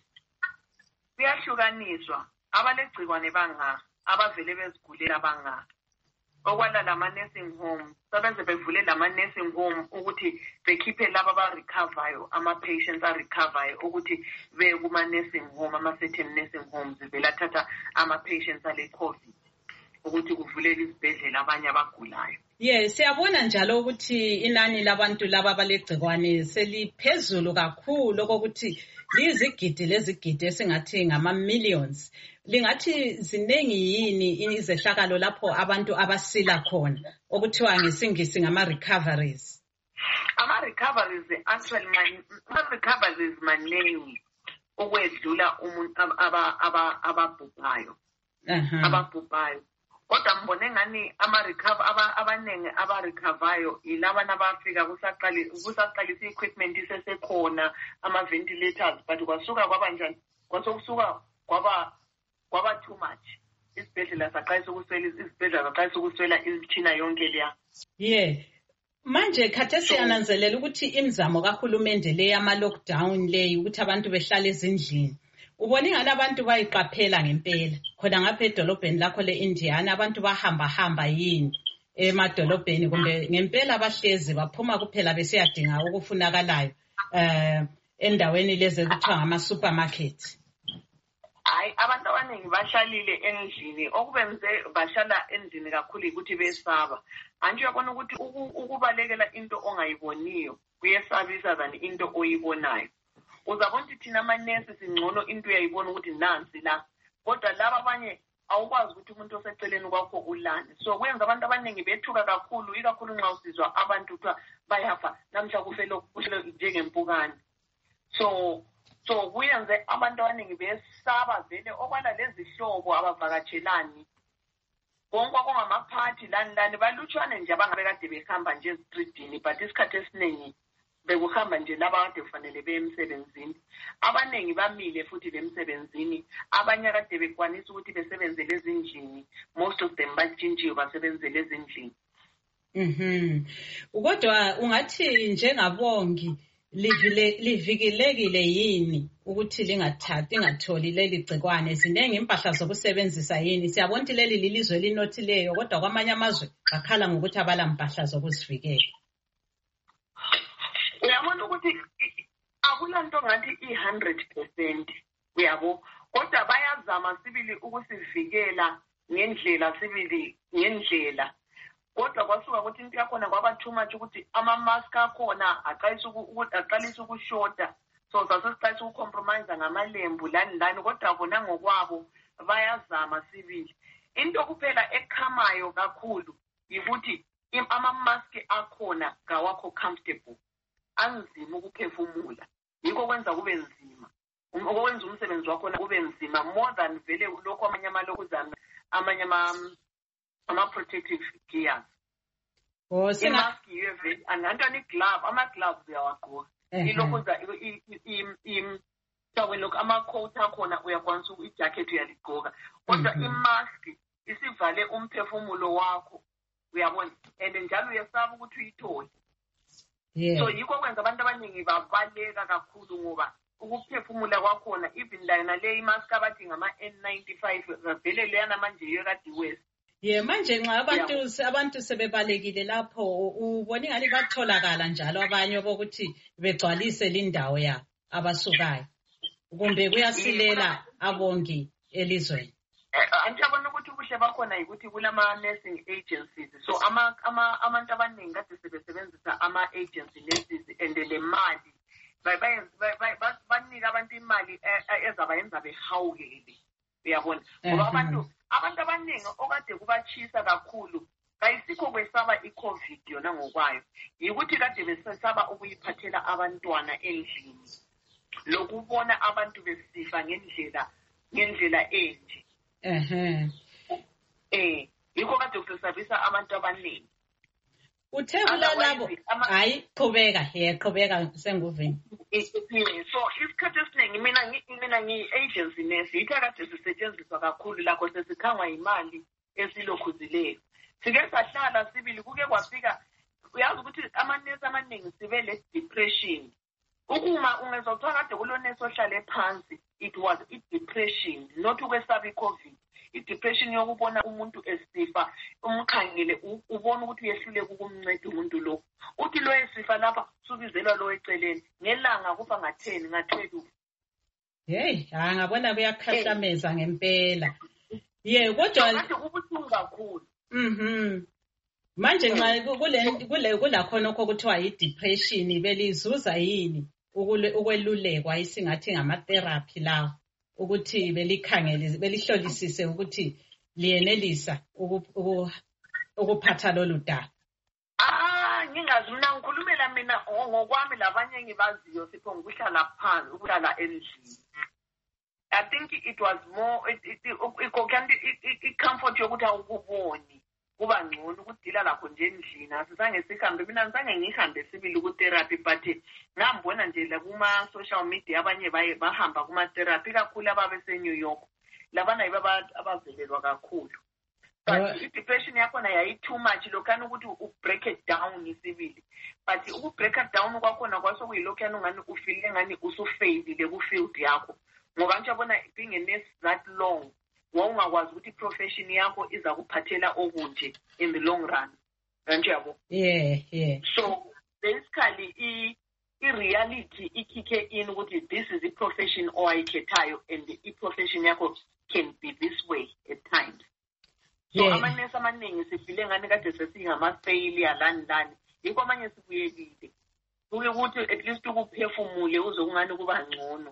Speaker 4: Kuyahlukaniswa. Abalegcikwane banga abavele bezigulela banga. okwala lama nursing home sabenze bevule lama nursing home ukuthi bekhiphe laba ba recover ama patients a recover ukuthi be kuma nursing home ama certain nursing homes belathatha ama patients ale COVID ukuthi kuvulele izibhedlela abanye abagulayo.
Speaker 3: Yes, siyabona njalo ukuthi inani labantu laba balegcikwane seliphezulu kakhulu ukuthi lizigidi lezigidi esingathi ngama millions. Lingathi zinengi yini izehlakalo lapho abantu abasila khona okuthiwa ngesingisi ngama recoveries?
Speaker 4: Ama recoveries actually man ama recoveries maningi okwedlula umuntu aba aba ababhubhayo.
Speaker 3: Aha.
Speaker 4: Ababhubhayo. Kodwa mbone ngani ama recover aba abanenge aba recoveryo ilaba nabafika kusaqali kusaqalisa equipment isesekhona ama ventilators but kwasuka kwaba njani kwasokusuka kwaba kwaba too much isibhedlela saqalisa ukuswela isibhedlela saqalisa ukuswela imithina yonke leya.
Speaker 3: Yeah. Manje khathesi siyananzelela ukuthi imizamo kahulumende le yama lockdown le ukuthi abantu behlale ezindlini. Ubone ngani abantu bayiqaphela ngempela khona ngapha edolobheni lakho leIndiana abantu bahamba hamba yini emadolobheni kumbe ngempela abahlezi baphuma kuphela besiyadinga ukufunakalayo eh endaweni lezi ekuthiwa ngama supermarket?
Speaker 4: Hayi abantu abaningi bahlalile endlini okubenze bashala endlini kakhulu ukuthi besaba. Anje uyabona ukuthi ukubalekela into ongayiboniyo kuyesabisa than into oyibonayo. Uzabona ukuthi thina amanesi singcono into uyayibona ukuthi nansi la kodwa laba abanye awukwazi ukuthi umuntu oseceleni kwakho ulane. So kwenza abantu abaningi bethuka kakhulu ikakhulu nxa usizwa abantu kuthiwa bayafa namhla kufele kuhlelo njengempukane. So so kuyenze abantu abaningi besaba vele okwala lezi hlobo abavakatshelani konke kwamaphathi lani lani balutshwane nje abangabe kade behamba nje streetini but isikhathi esiningi bekuhamba nje laba kade kufanele beyemsebenzini. Abaningi bamile futhi bemsebenzini abanye kade bekwanisa ukuthi besebenzele ezindlini most of them batshintshiwe basebenzele ezindlini.
Speaker 3: Mhm. Kodwa ungathi njengabongi livile livikelekile yini ukuthi lingathathi ingatholi leli gcikwane zinenge impahla zokusebenzisa yini? Siyabona ukuthi leli lilizwe elinothileyo kodwa kwamanye amazwe bakhala ngokuthi abala impahla zokuzivikela.
Speaker 4: Uyabona ukuthi akulanto ngathi i one hundred percent uyabo kodwa bayazama sibili ukusivikela ngendlela sibili ngendlela kodwa kwasuka ukuthi into yakhona kwaba too much ukuthi ama mask akhona aqalisa ukuthi aqalisa ukushota so sasesiqalisa ukucompromise ngamalembu lani lani kodwa bona ngokwabo bayazama sibili. Into kuphela ekhamayo kakhulu ukuthi ama mask akhona gawakho comfortable anzima ukuphefumula yiko kwenza kube nzima ukwenza umsebenzi wakho kube nzima more than vele lokho amanye amalokuzana amanye ama ama protective gears.
Speaker 3: Oh sina
Speaker 4: mask yeve anantani glove ama gloves uyawagqoka ilokuza im im sawe lokho ama coat akhona uyakwanisa ijacket uyaligqoka kodwa imask isivale umphefumulo wakho uyabona and njalo uyasaba ukuthi uyithole.
Speaker 3: Yeah.
Speaker 4: So yiko kwenza abantu abaningi babaleka kakhulu ngoba ukuphefumula kwakhona even lana le imask abathi ngama N ninety-five vele leyana manje yekade west.
Speaker 3: Yeah, manje nxa abantu abantu sebebalekile lapho ubona ngani batholakala njalo abanye bokuthi begcwalise lindawo ya abasukayo kumbe kuyasilela abongi elizweni.
Speaker 4: Anjabona ukuthi kuhle bakhona ukuthi kulama nursing agencies so ama ama abantu abaningi kade sebesebenzisa ama agency nurses and le mali banika abantu imali ezabayenza behawukele uyabona ngoba abantu abantu abaningi okade kubachisa kakhulu kayisikho kwesaba iCovid yona ngokwayo yikuthi kade besesaba ukuyiphathela abantwana endlini lokubona abantu besifa ngendlela ngendlela enje.
Speaker 3: Ehe.
Speaker 4: Eh, yiko kade kusabisa abantu abaningi.
Speaker 3: Uthe kulabo hayi qhubeka he qhubeka senguvini.
Speaker 4: So isikhathi esiningi mina mina ngi agency nurse ithe kade sisetshenziswa kakhulu lakho sesikhangwa imali esilokhuzileyo. Sike sahlala sibili kuke kwafika uyazi ukuthi amanesi amaningi sibe le depression. Ukuma ungezothola kade kulonesi ohlale phansi it was i-depression, not ukwesaba i-COVID. I-depression yokubona umuntu esifa, umkhangele ubona ukuthi uyehluleka ukumnceda umuntu lo. Uthi lo esifa lapha subizelwa lo eceleni, ngelanga kufa ngatheni nga-twelve.
Speaker 3: Hey, ah ngabona kuyakhahlameza ngempela. Yeah, kodwa
Speaker 4: manje kubuhlungu kakhulu.
Speaker 3: Mhm. Manje nxa kule kule kula khona okho kuthiwa i-depression belizuza yini ukwelulekwa isingathi ngama therapy lawo ukuthi belikhangele belihlolisise ukuthi liyenelisa ukuphatha lolu daba.
Speaker 4: Ah, ngingazi mina ngikhulumela mina ngokwami labanye ngibaziyo sipho ngikuhlala phansi ukuhlala endlini. I think it was more i-comfort yokuthi awukuboni kuba ngcono ukudila lapho nje endlini. Asizange sihambe, mina ngizange ngihambe sibili ku-therapy, but ngambona nje la kuma-social media abanye bahamba kuma-therapy kakhulu ababese-New York. Labana yibo abavelelwa kakhulu. But i-depression yakhona yayi-too much lokhana ukuthi u-break it down isibili. But uku-break it down kwakhona kwasokuyilokhana ungani ufile ngani usufailile ku-field yakho. Ngoba nje yabona being a nurse that long, wawungakwazi ukuthi i-profession yakho iza kuphathela okunje in the long run. Nje yabo.
Speaker 3: Yeah, yeah.
Speaker 4: So basically i-reality ikike in ukuthi this is the profession oyikhethayo and the profession yakho can be this way at times. So
Speaker 3: Yeah.
Speaker 4: amanesi amaningi sifile ngani kade sesingama-failure lani lani. Yikho amanye sibuyelile. Kuke ukuthi at least ukuphefumule uzokungani kuba ngcono.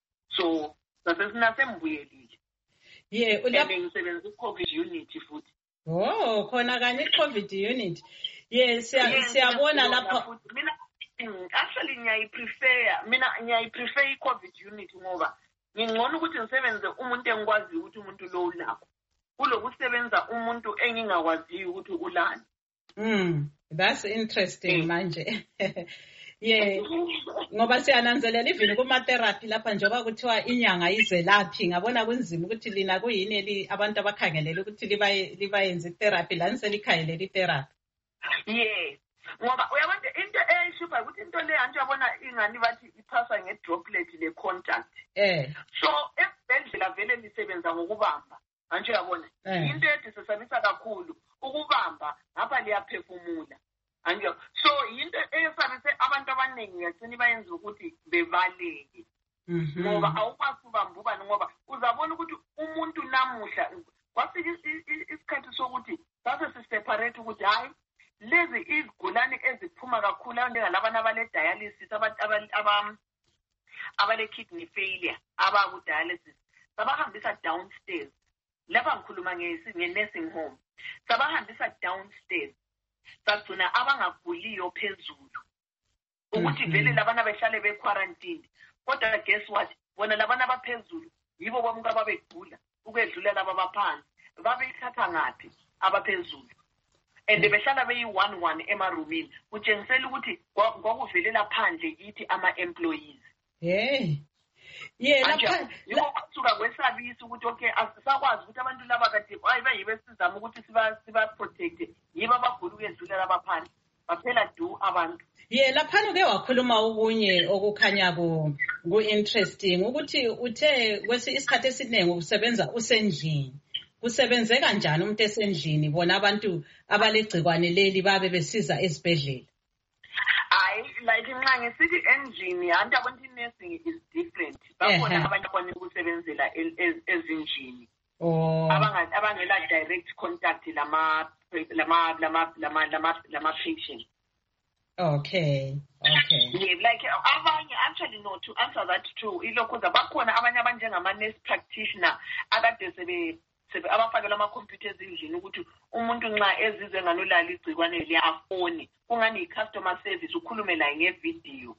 Speaker 4: So sasesinasemibuyelile.
Speaker 3: Yeah,
Speaker 4: And
Speaker 3: ulapha
Speaker 4: ngisebenza i-COVID unit futhi.
Speaker 3: Oh, khona kanye i-COVID unit. Yeah, siya siyabona lapha.
Speaker 4: Mina actually ngiyayi-prefer, mina ngiyayi-prefer i-COVID unit ngoba ngingcono ukuthi ngisebenze umuntu engikwaziyo ukuthi umuntu lo ulapho. Kulokusebenza umuntu engingakwaziyo ukuthi ulani.
Speaker 3: Mm, that's interesting manje. Yeah. Ngoba siyananzelela even kuma therapy lapha njengoba kuthiwa inyanga izelaphi, ngabona kunzima ukuthi lina kuyini abantu abakhangelela ukuthi libaye libayenze therapy lani selikhangelela i-therapy.
Speaker 4: Yes. Ngoba uyabona into eyishipha ukuthi into le nje yabona ingani bathi iphasa nge-droplet le-contact.
Speaker 3: Eh.
Speaker 4: So esibhedlela vele lisebenza ngokubamba. Manje uyabona into edisesabisa kakhulu ukubamba ngapha liyaphefumula. Anje so into eyesabise abantu abaningi yagcina bayenza ukuthi bevaleke. Ngoba awukwazi ukubamba ubani ngoba uzabona ukuthi umuntu namuhla kwafika isikhathi sokuthi sase siseparate ukuthi hayi lezi izigulane eziphuma kakhulu njengalabana abale dialysis aba abale kidney failure abaku dialysis sabahambisa downstairs. Lapha ngikhuluma nge-nursing home. Sabahambisa downstairs. Sagcina abangaguliyo phezulu. Ukuthi vele labana behlale be-quarantine. Kodwa guess what? Bona labana abaphezulu yibo bonke ababegula ukwedlula laba abaphansi. Babeyithatha ngaphi abaphezulu? And behlala beyi-one one emarumini. Kutshengisela ukuthi kwakuvelela phandle yithi ama-employees.
Speaker 3: Yeah. Yeah, lapha
Speaker 4: yiko kusuka kwesabisi ukuthi okay asisakwazi ukuthi abantu laba kade ayibe yibe sizama ukuthi siba siba protect yiba abagula ukwedlula labaphansi baphela do abantu.
Speaker 3: Yeah, lapha ke wakhuluma okunye okukhanya ku ku interesting ukuthi uthe kwesi isikhathi esiningi usebenza usendlini. Kusebenze kanjani umuntu esendlini bona abantu abalegcikwane leli babe besiza esibhedlela?
Speaker 4: I like nxa ngisithi engine anti abantu nursing is different. Bakhona abantu abakwazi ukusebenzela ezindlini.
Speaker 3: Oh.
Speaker 4: Abanga abangela direct contact lama lama lama lama lama lama patient.
Speaker 3: Okay. Okay.
Speaker 4: Yeah, like abanye actually no to answer that too. Ilokhuza bakhona abanye abanjengama nurse practitioner akade sebe sebe abafakela ama computers endlini ukuthi umuntu nxa ezizwe nganolala igcikwane liyafoni kungani i-customer service ukhulume laye ngevideo.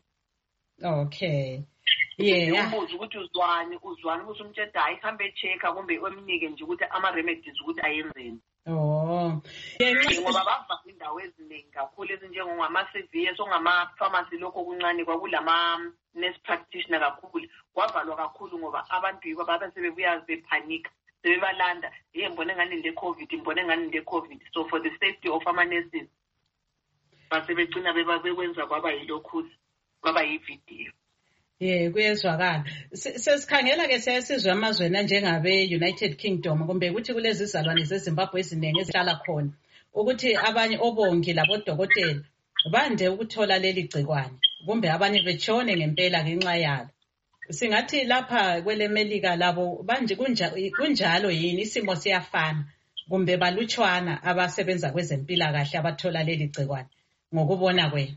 Speaker 3: Okay. Yeah.
Speaker 4: Umbuzo ukuthi uzwani uzwani ukuthi umtshela hayi hambe echecka kumbe emnike nje ukuthi ama remedies ukuthi ayenzeni.
Speaker 3: Oh. Yeah,
Speaker 4: ngoba bava indawo eziningi kakhulu ezinjengongama-C V S ongama-pharmacy lokho kuncane kwakulama nurse practitioner kakhulu kwavalwa kakhulu ngoba abantu yibo babe sebebuya bephanika. Sebebalanda ye mbone ngani le COVID mbone ngani le COVID so for the safety of ama nurses basebegcina beba bekwenza kwaba yilokhu kwaba yivideo.
Speaker 3: Yeah, kuyezwakala. Sesikhangela ke siyasizwa amazweni anjengabe United Kingdom kumbe ukuthi kulezi izalwane zeZimbabwe eziningi ezihlala khona ukuthi abanye obongi labodokotela bande ukuthola leli gcikwane kumbe abanye betshone ngempela ngenxa yalo. Singathi lapha kwele Melika labo manje kunjalo yini isimo siyafana kumbe balutshwana abasebenza kwezempilakahle abathola leli gcikwane ngokubona kwenu?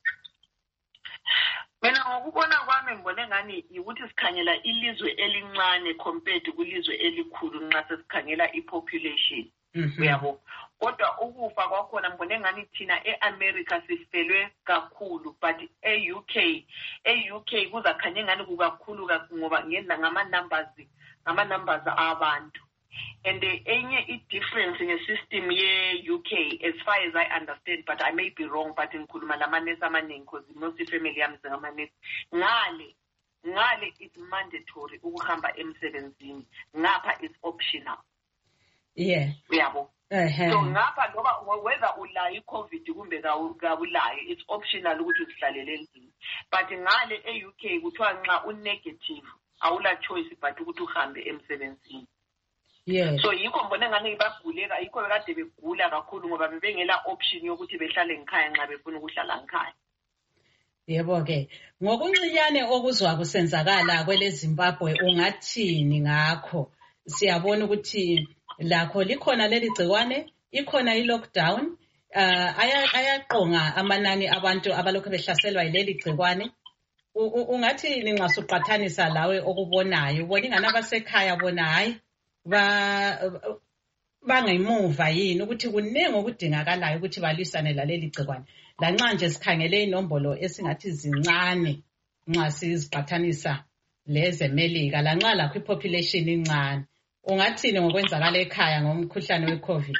Speaker 4: Mina ngokubona kwami ngibone ngani ukuthi sikhangela ilizwe elincane compared kulizwe elikhulu nxa sesikhangela ipopulation. Uyabo. Kodwa ukufa kwakhona ngibone ngani thina eAmerica sifelwe kakhulu but eUK eUK kuzakhanye ngani kukakhulu ngoba ngenda ngama numbers ngama numbers abantu. And the enye difference in the system ye U K as far as I understand, but I may be wrong, but in Kuluma Lamanesa Maning, because most family am Zamanes, Ngale, Ngale is mandatory, Uhamba M seventeen, Napa is optional.
Speaker 3: Yeah.
Speaker 4: Yeah.
Speaker 3: Uh-huh.
Speaker 4: So Napa, whether ulai COVID, Gabulai, it's optional, which is Lalelin. But in Ngale, a U K, which was negative, Aula choice, but to Hambe M seventeen.
Speaker 3: Yeah.
Speaker 4: So yikho ngibona ngani baguleka yikho bekade begula kakhulu ngoba bebengela option yokuthi behlale ngikhaya nxa befuna ukuhlala ngikhaya.
Speaker 3: Yebo ke. Ngokuncinyane okuzwa kusenzakala kwele Zimbabwe ungathini ngakho? Siyabona ukuthi lakho likhona leli gcikwane, ikhona i-lockdown, uh, ayaqonga amanani abantu abalokho behlaselwa yileli gcikwane. Ungathi nxa suqathanisa lawe okubonayo, ubona ingane abasekhaya bona hayi ba bangemuva yini ukuthi kuningi okudingakalayo ukuthi balwisane laleli gcikwane lanxa nje sikhangele inombolo esingathi zincane nxa siziqathanisa leze Melika lanxa lakho ipopulation incane. Ungathini ngokwenzakala ekhaya ngomkhuhlane weCovid?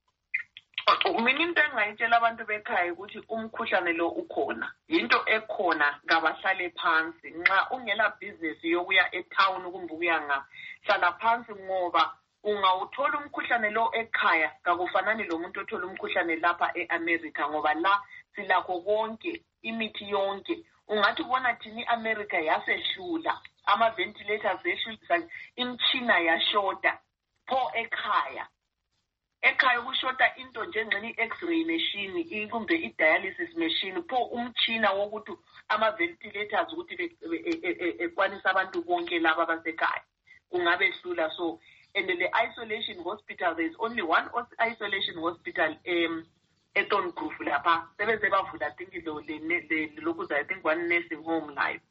Speaker 4: Mina into engayitshela abantu bekhaya ukuthi umkhuhlane lo ukhona into ekhona ngabahlale phansi nxa ungela business yokuya etown kumbe kuyanga hlala phansi ngoba ungawuthola umkhuhlane lo ekhaya kakufanani lo muntu othola umkhuhlane lapha eAmerica ngoba la silakho konke imithi yonke ungathi ubona thini iAmerica yasehlula ama ventilators ehlula imchina yashota pho ekhaya ekhaya kushota into njengeni x-ray machine kumbe i-dialysis machine pho umchina wokuthi ama ventilators ukuthi ekwanisa abantu bonke laba basekhaya kungabe hlula. So and the isolation hospital, there is only one isolation hospital um eTon Groove lapha sebenze bavula I think lo lokuza I think one nursing home live.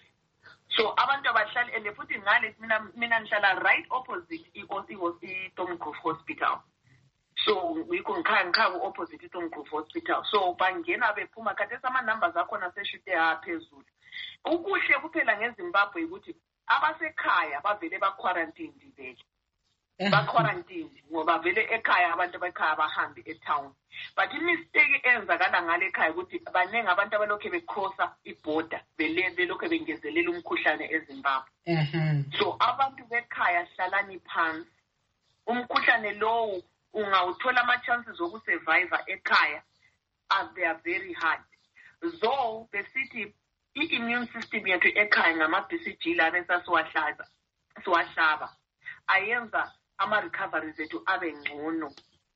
Speaker 4: So abantu abahlali and futhi ngale mina mina ngihlala right opposite iTon Groove hospital. So we can come opposite it on Groove Hospital. So bangena bephuma khathesi ama numbers akhona seshute aphezulu. Ukuhle kuphela ngeZimbabwe ukuthi abasekhaya bavele ba quarantine vele. Ba quarantine ngoba vele ekhaya abantu bekhaya bahambi etown. But imistake enzakala ngale ekhaya ukuthi abanengi abantu abalokho becrossa iborder vele belokho bengezelela umkhuhlane eZimbabwe.
Speaker 3: Mhm.
Speaker 4: So abantu bekhaya hlalani phansi. Umkhuhlane lowo ungawuthola ama chances okusurvive ekhaya as they are very hard. Though the city i-immune system yethu ekhaya ngama B C G lana esasiwahlaza siwahlaba ayenza ama recoveries ethu abe ngcono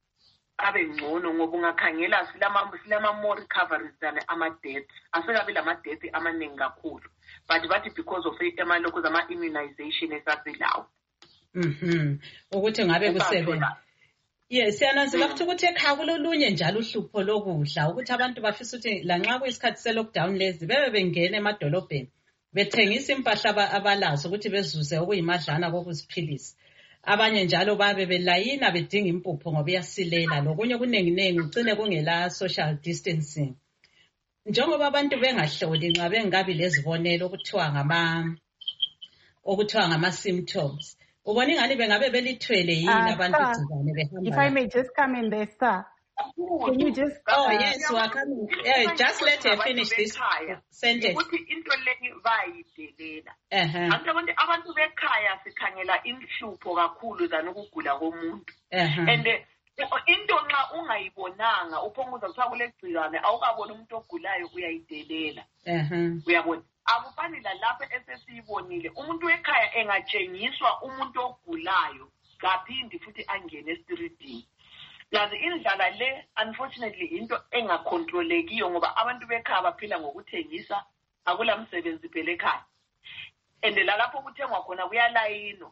Speaker 4: abe ngcono ngoba ungakhangela silama silama more recoveries than ama deaths asekabe lama deaths amaningi kakhulu but bathi because of ama lokho ama immunization esasilawo.
Speaker 3: Mhm. Ukuthi ngabe kusebenza. Yes, siyananzela futhi ukuthi ekhaya kulolunye njalo uhlupho lokudla ukuthi abantu bafisa ukuthi lanxa kuyisikhathi se-lockdown lezi bebe bengena emadolobheni bethengisa impahla abalazo ukuthi bezuze okuyimadlana kokuziphilisa. Abanye njalo babe belayina bedinga impupho ngoba iyasilela lokunye kuningi-ningi ugcine kungela social distancing. Njengoba abantu bengahloli nxa bengabi lezibonelo okuthiwa ngama okuthiwa ngama symptoms. Ubona ingane bengabe belithwele yini abantu igcikwane behamba.
Speaker 1: If I may just come in there, sir. Can you just
Speaker 3: Oh uh, yes, we are coming. Yeah, just let her finish this sentence.
Speaker 4: Ukuthi into leni bayidelela.
Speaker 3: Eh.
Speaker 4: Abantu abantu bekhaya sikhangela inhlupho kakhulu than ukugula komuntu. And into nxa ungayibonanga uphonguza kuthiwa kulegcikwane awukabona umuntu ogulayo uyayidelela.
Speaker 3: Eh.
Speaker 4: Uyabona. akufani lalapha esesiyibonile umuntu wekhaya engatshengiswa umuntu ogulayo kaphindi futhi angene esiridini. Yazi indlala le unfortunately into engacontrolekiyo ngoba abantu bekhaya baphila ngokuthengisa akula msebenzi phela ekhaya. And lalapho kuthengwa khona kuyalayino.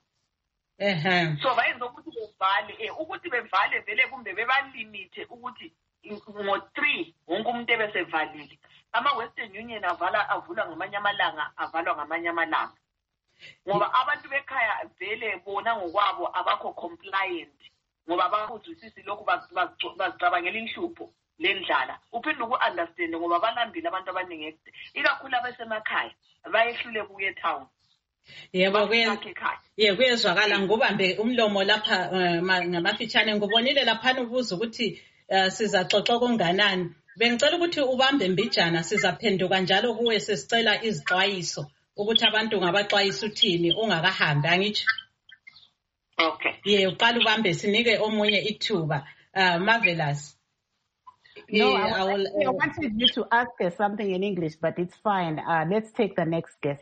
Speaker 3: Ehe.
Speaker 4: So bayenza ukuthi bevale eh ukuthi bevale vele kumbe bebalimite ukuthi ngo three wonke umuntu ebesevalile. Ama Western Union avala avula ngamanye amalanga avalwa ngamanye amalanga. Ngoba abantu bekhaya vele bona ngokwabo abakho compliant. Ngoba bakuzwisisi lokhu bazicabangela inhlupho lendlala. Uphinde uku-understand ngoba balambile abantu abaningi ikakhulu abasemakhaya bayehlule kuye town.
Speaker 3: Yebo kuyekhaya. Yebo kuyezwakala ngubambe umlomo lapha ngamafitshane ngubonile lapha ubuza ukuthi sizaxoxa konganani. Bengicela ukuthi ubambe mbijana sizaphenduka njalo kuwe sesicela izixwayiso ukuthi abantu ngabaxwayisa uthini ungakahambi angitsho.
Speaker 4: Okay.
Speaker 3: Yeah, uqala ubambe sinike omunye ithuba. Uh, Marvelous.
Speaker 1: No,
Speaker 3: yeah,
Speaker 1: I,
Speaker 3: I, will,
Speaker 1: I wanted you to ask her something in English, but it's fine. Uh, let's take the next guest.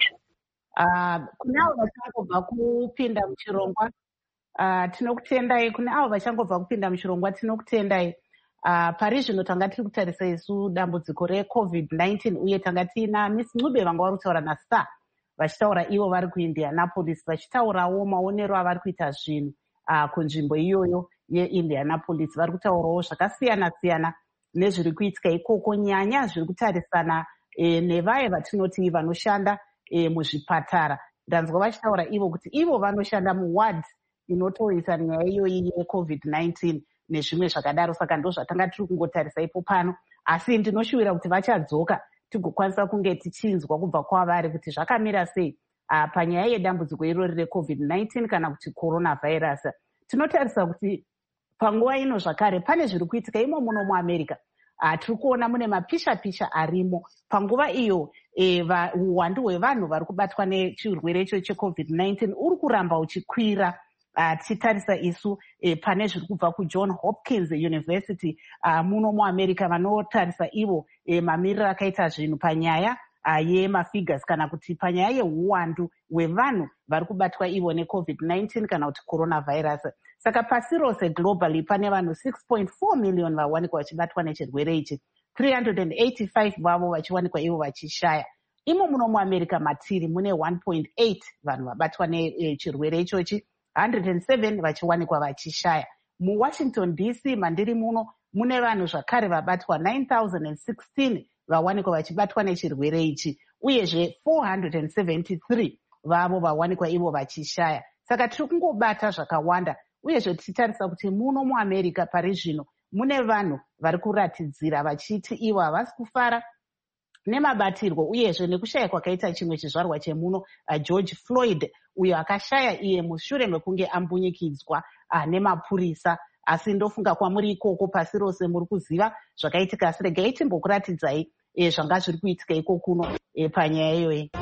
Speaker 1: Uh, kunavo vachangobva kupinda muchirongwa uh, tinokutendai. Kune avo vachangobva kupinda muchirongwa tinokutendai. Uh, pari zvino tanga tiri kutarisa isu dambudziko recovid nineteen uye tanga tiina Miss Ncube vanga vari kutaura naStar vachitaura ivo vari kuIndianapolis vachitaurawo maonero avari kuita zvinhu uh, kunzvimbo iyoyo yeIndianapolis. Vari kutaurawo zvakasiyana siyana nezviri kuitika ikoko, nyanya zviri kutarisana e, nevaye vatinoti vanoshanda e, muzvipatara. Ndanzwa vachitaura ivo kuti ivo vanoshanda muward inotoita nyaya iyoyi yecovid nineteen nezvimwe zvakadaro. Saka ndo zvatanga tiri kungotarisa ipo pano, asi ndinoshuvira kuti vachadzoka tigokwanisa kunge tichinzwa kubva kwavari kuti zvakamira sei uh, panyaya yedambudziko irori recovid nineteen kana kuti coronavirus. Tinotarisa kuti panguva ino zvakare pane zviri kuitika imo muno muAmerica. Uh, tiri kuona mune mapisha pisha arimo panguva iyo e, uwandu hwevanhu vari kubatwa nechirwere icho checovid nineteen uri kuramba uchikwira. Uh, tichitarisa isu eh, pane zviri kubva kuJohn Hopkins University uh, muno muAmerica vanotarisa ivo eh, mamiriro akaita zvinhu panyaya uh, yemafigures kana kuti panyaya yeuwandu hwevanhu vari kubatwa ivo necovid nineteen kana kuti coronavirus. Saka pasi rose globally pane vanhu six point four million vawanikwa vachibatwa nechirwere ichi, three hundred eighty-five vavo vachiwanikwa ivo vachishaya. Imo muno muAmerica matiri mune one point eight vanhu vabatwa nechirwere eh, ichochi, one hundred seven vachiwanikwa vachishaya. MuWashington D C mandiri muno mune vanhu zvakare vabatwa nine thousand sixteen vawanikwa vachibatwa nechirwere ichi, uyezve four hundred seventy-three vavo vawanikwa ivo vachishaya. Saka tiri kungobata zvakawanda, uyezve tichitarisa kuti muno muAmerica pari zvino mune vanhu vari kuratidzira vachiti ivo havasi kufara nemabatirwo uyezve nekushaya kwakaita chimwe chizvarwa chemuno uh, George Floyd uyo akashaya iye mushure mekunge ambunyikidzwa uh, nemapurisa. Asi ndofunga kwamuri ikoko pasi rose muri kuziva zvakaitika, asi regai timbokuratidzai eh, zvanga zviri kuitika iko kuno eh, panyaya iyoyi.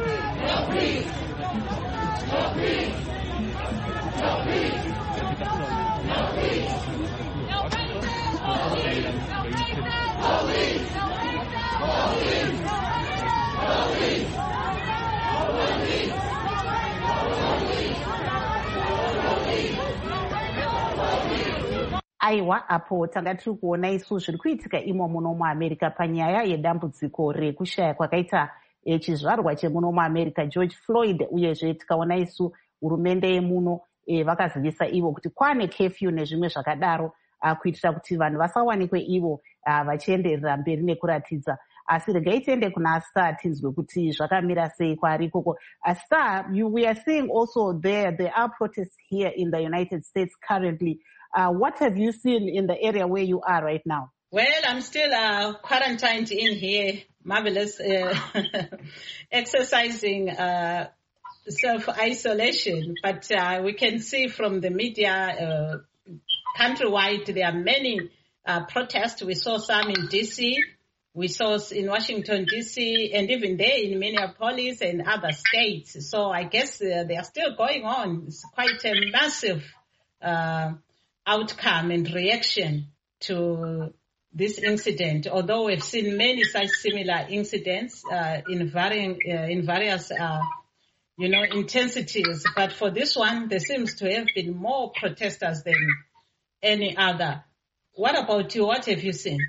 Speaker 1: Aiwa, apo tanga tiri kuona isu zviri kuitika imo muno muAmerica panyaya yedambudziko rekushaya kwakaita e, chizvarwa chemuno muAmerica George Floyd, uyezve tikaona isu hurumende yemuno e, vakazivisa ivo kuti kwane curfew nezvimwe zvakadaro uh, kuitira kuti vanhu vasawanikwe ivo uh, vachienderera mberi nekuratidza. Asi regai tiende kuna Star tinzwe kuti zvakamira sei kwaari ikoko. Uh, Star, you, we are seeing also there there are protests here in the United States currently. Uh, what have you seen in the area where you are right now?
Speaker 3: Well, I'm still uh, quarantined in here, Marvelous, uh, exercising uh, self-isolation. But uh, we can see from the media uh, countrywide there are many uh, protests. We saw some in D C, we saw in Washington, D C, and even there in Minneapolis and other states. So I guess uh, they are still going on. It's quite a massive uh outcome and reaction to this incident, although we've seen many such similar incidents uh, in varying uh, in various uh, you know intensities, but for this one there seems to have been more protesters than any other. What about you? What have you seen?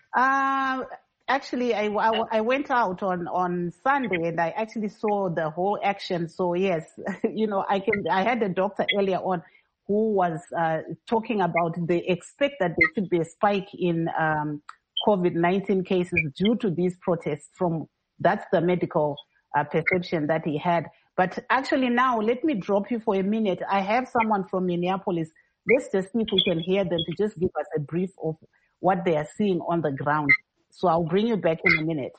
Speaker 1: Uh, actually, I, I, I went out on, on Sunday and I actually saw the whole action. So yes, you know, I can, I had a doctor earlier on who was uh, talking about they expect that there should be a spike in um, COVID nineteen cases due to these protests. From that's the medical uh, perception that he had. But actually now, let me drop you for a minute. I have someone from Minneapolis. Let's just see if we can hear them to just give us a brief of what they are seeing on the ground. So I'll bring you back in a minute.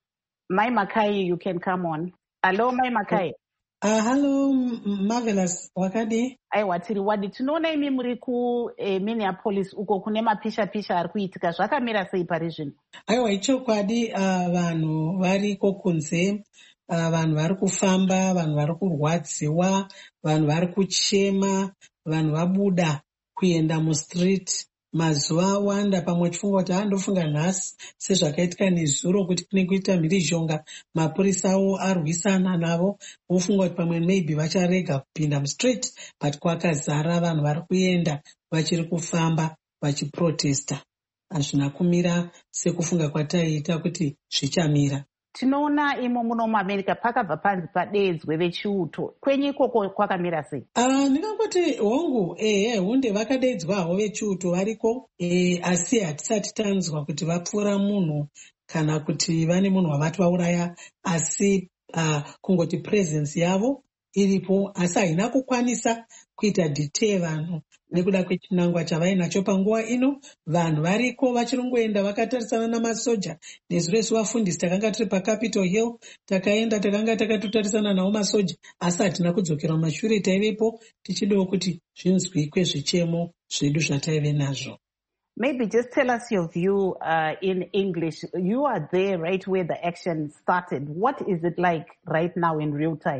Speaker 1: Mai Makai, you can come on. Hello, Mai Makai.
Speaker 5: Uh, hello, Marvelous. Wakadi.
Speaker 1: Aiwa tiri wadi tinoona imi muri ku eh, Minneapolis uko kune mapisha pisha ari kuitika zvakamira sei pari zvino?
Speaker 5: Aiwa ichokwadi uh, vanhu variko kunze uh, vanhu vari kufamba vanhu vari kurwadziwa vanhu vari kuchema vanhu vabuda kuenda mustreet mazuva awanda pamwe chifunga kuti andofunga nhasi sezvakaitika nezuro kuti kune kuita mhirizhonga mapurisa avo arwisana navo vofunga kuti pamwe maybe vacharega kupinda mustreet but kwakazara vanhu vari kuenda vachiri kufamba vachiprotesta hazvina kumira sekufunga kwataiita kuti zvichamira.
Speaker 1: Tinoona imo muno muAmerica pakabva panzi padeedzwe vechiuto kwenyu ikoko kwakamira sei?
Speaker 5: Uh, ndingangoti hongu ehe hunde vakadeedzwawo vechiuto variko eh, asi hatisati tanzwa kuti vapfuura munhu kana kuti vane munhu wavati vauraya asi uh, kungoti presence yavo iripo asi haina kukwanisa kuita deter vanhu nekuda kwechinangwa chavainacho panguva ino. Vanhu variko vachirongoenda vakatarisana namasoja. Nesu resu vafundisi takanga tiri paCapitol Hill takaenda takanga takatotarisana navo masoja asi hatina kudzokera mumashure taivepo tichidawo kuti zvinzwikwe zvichemo zvedu zvataive nazvo.
Speaker 1: Maybe just tell us your view uh, in English. You are there right where the action started. What is it like right now in real time?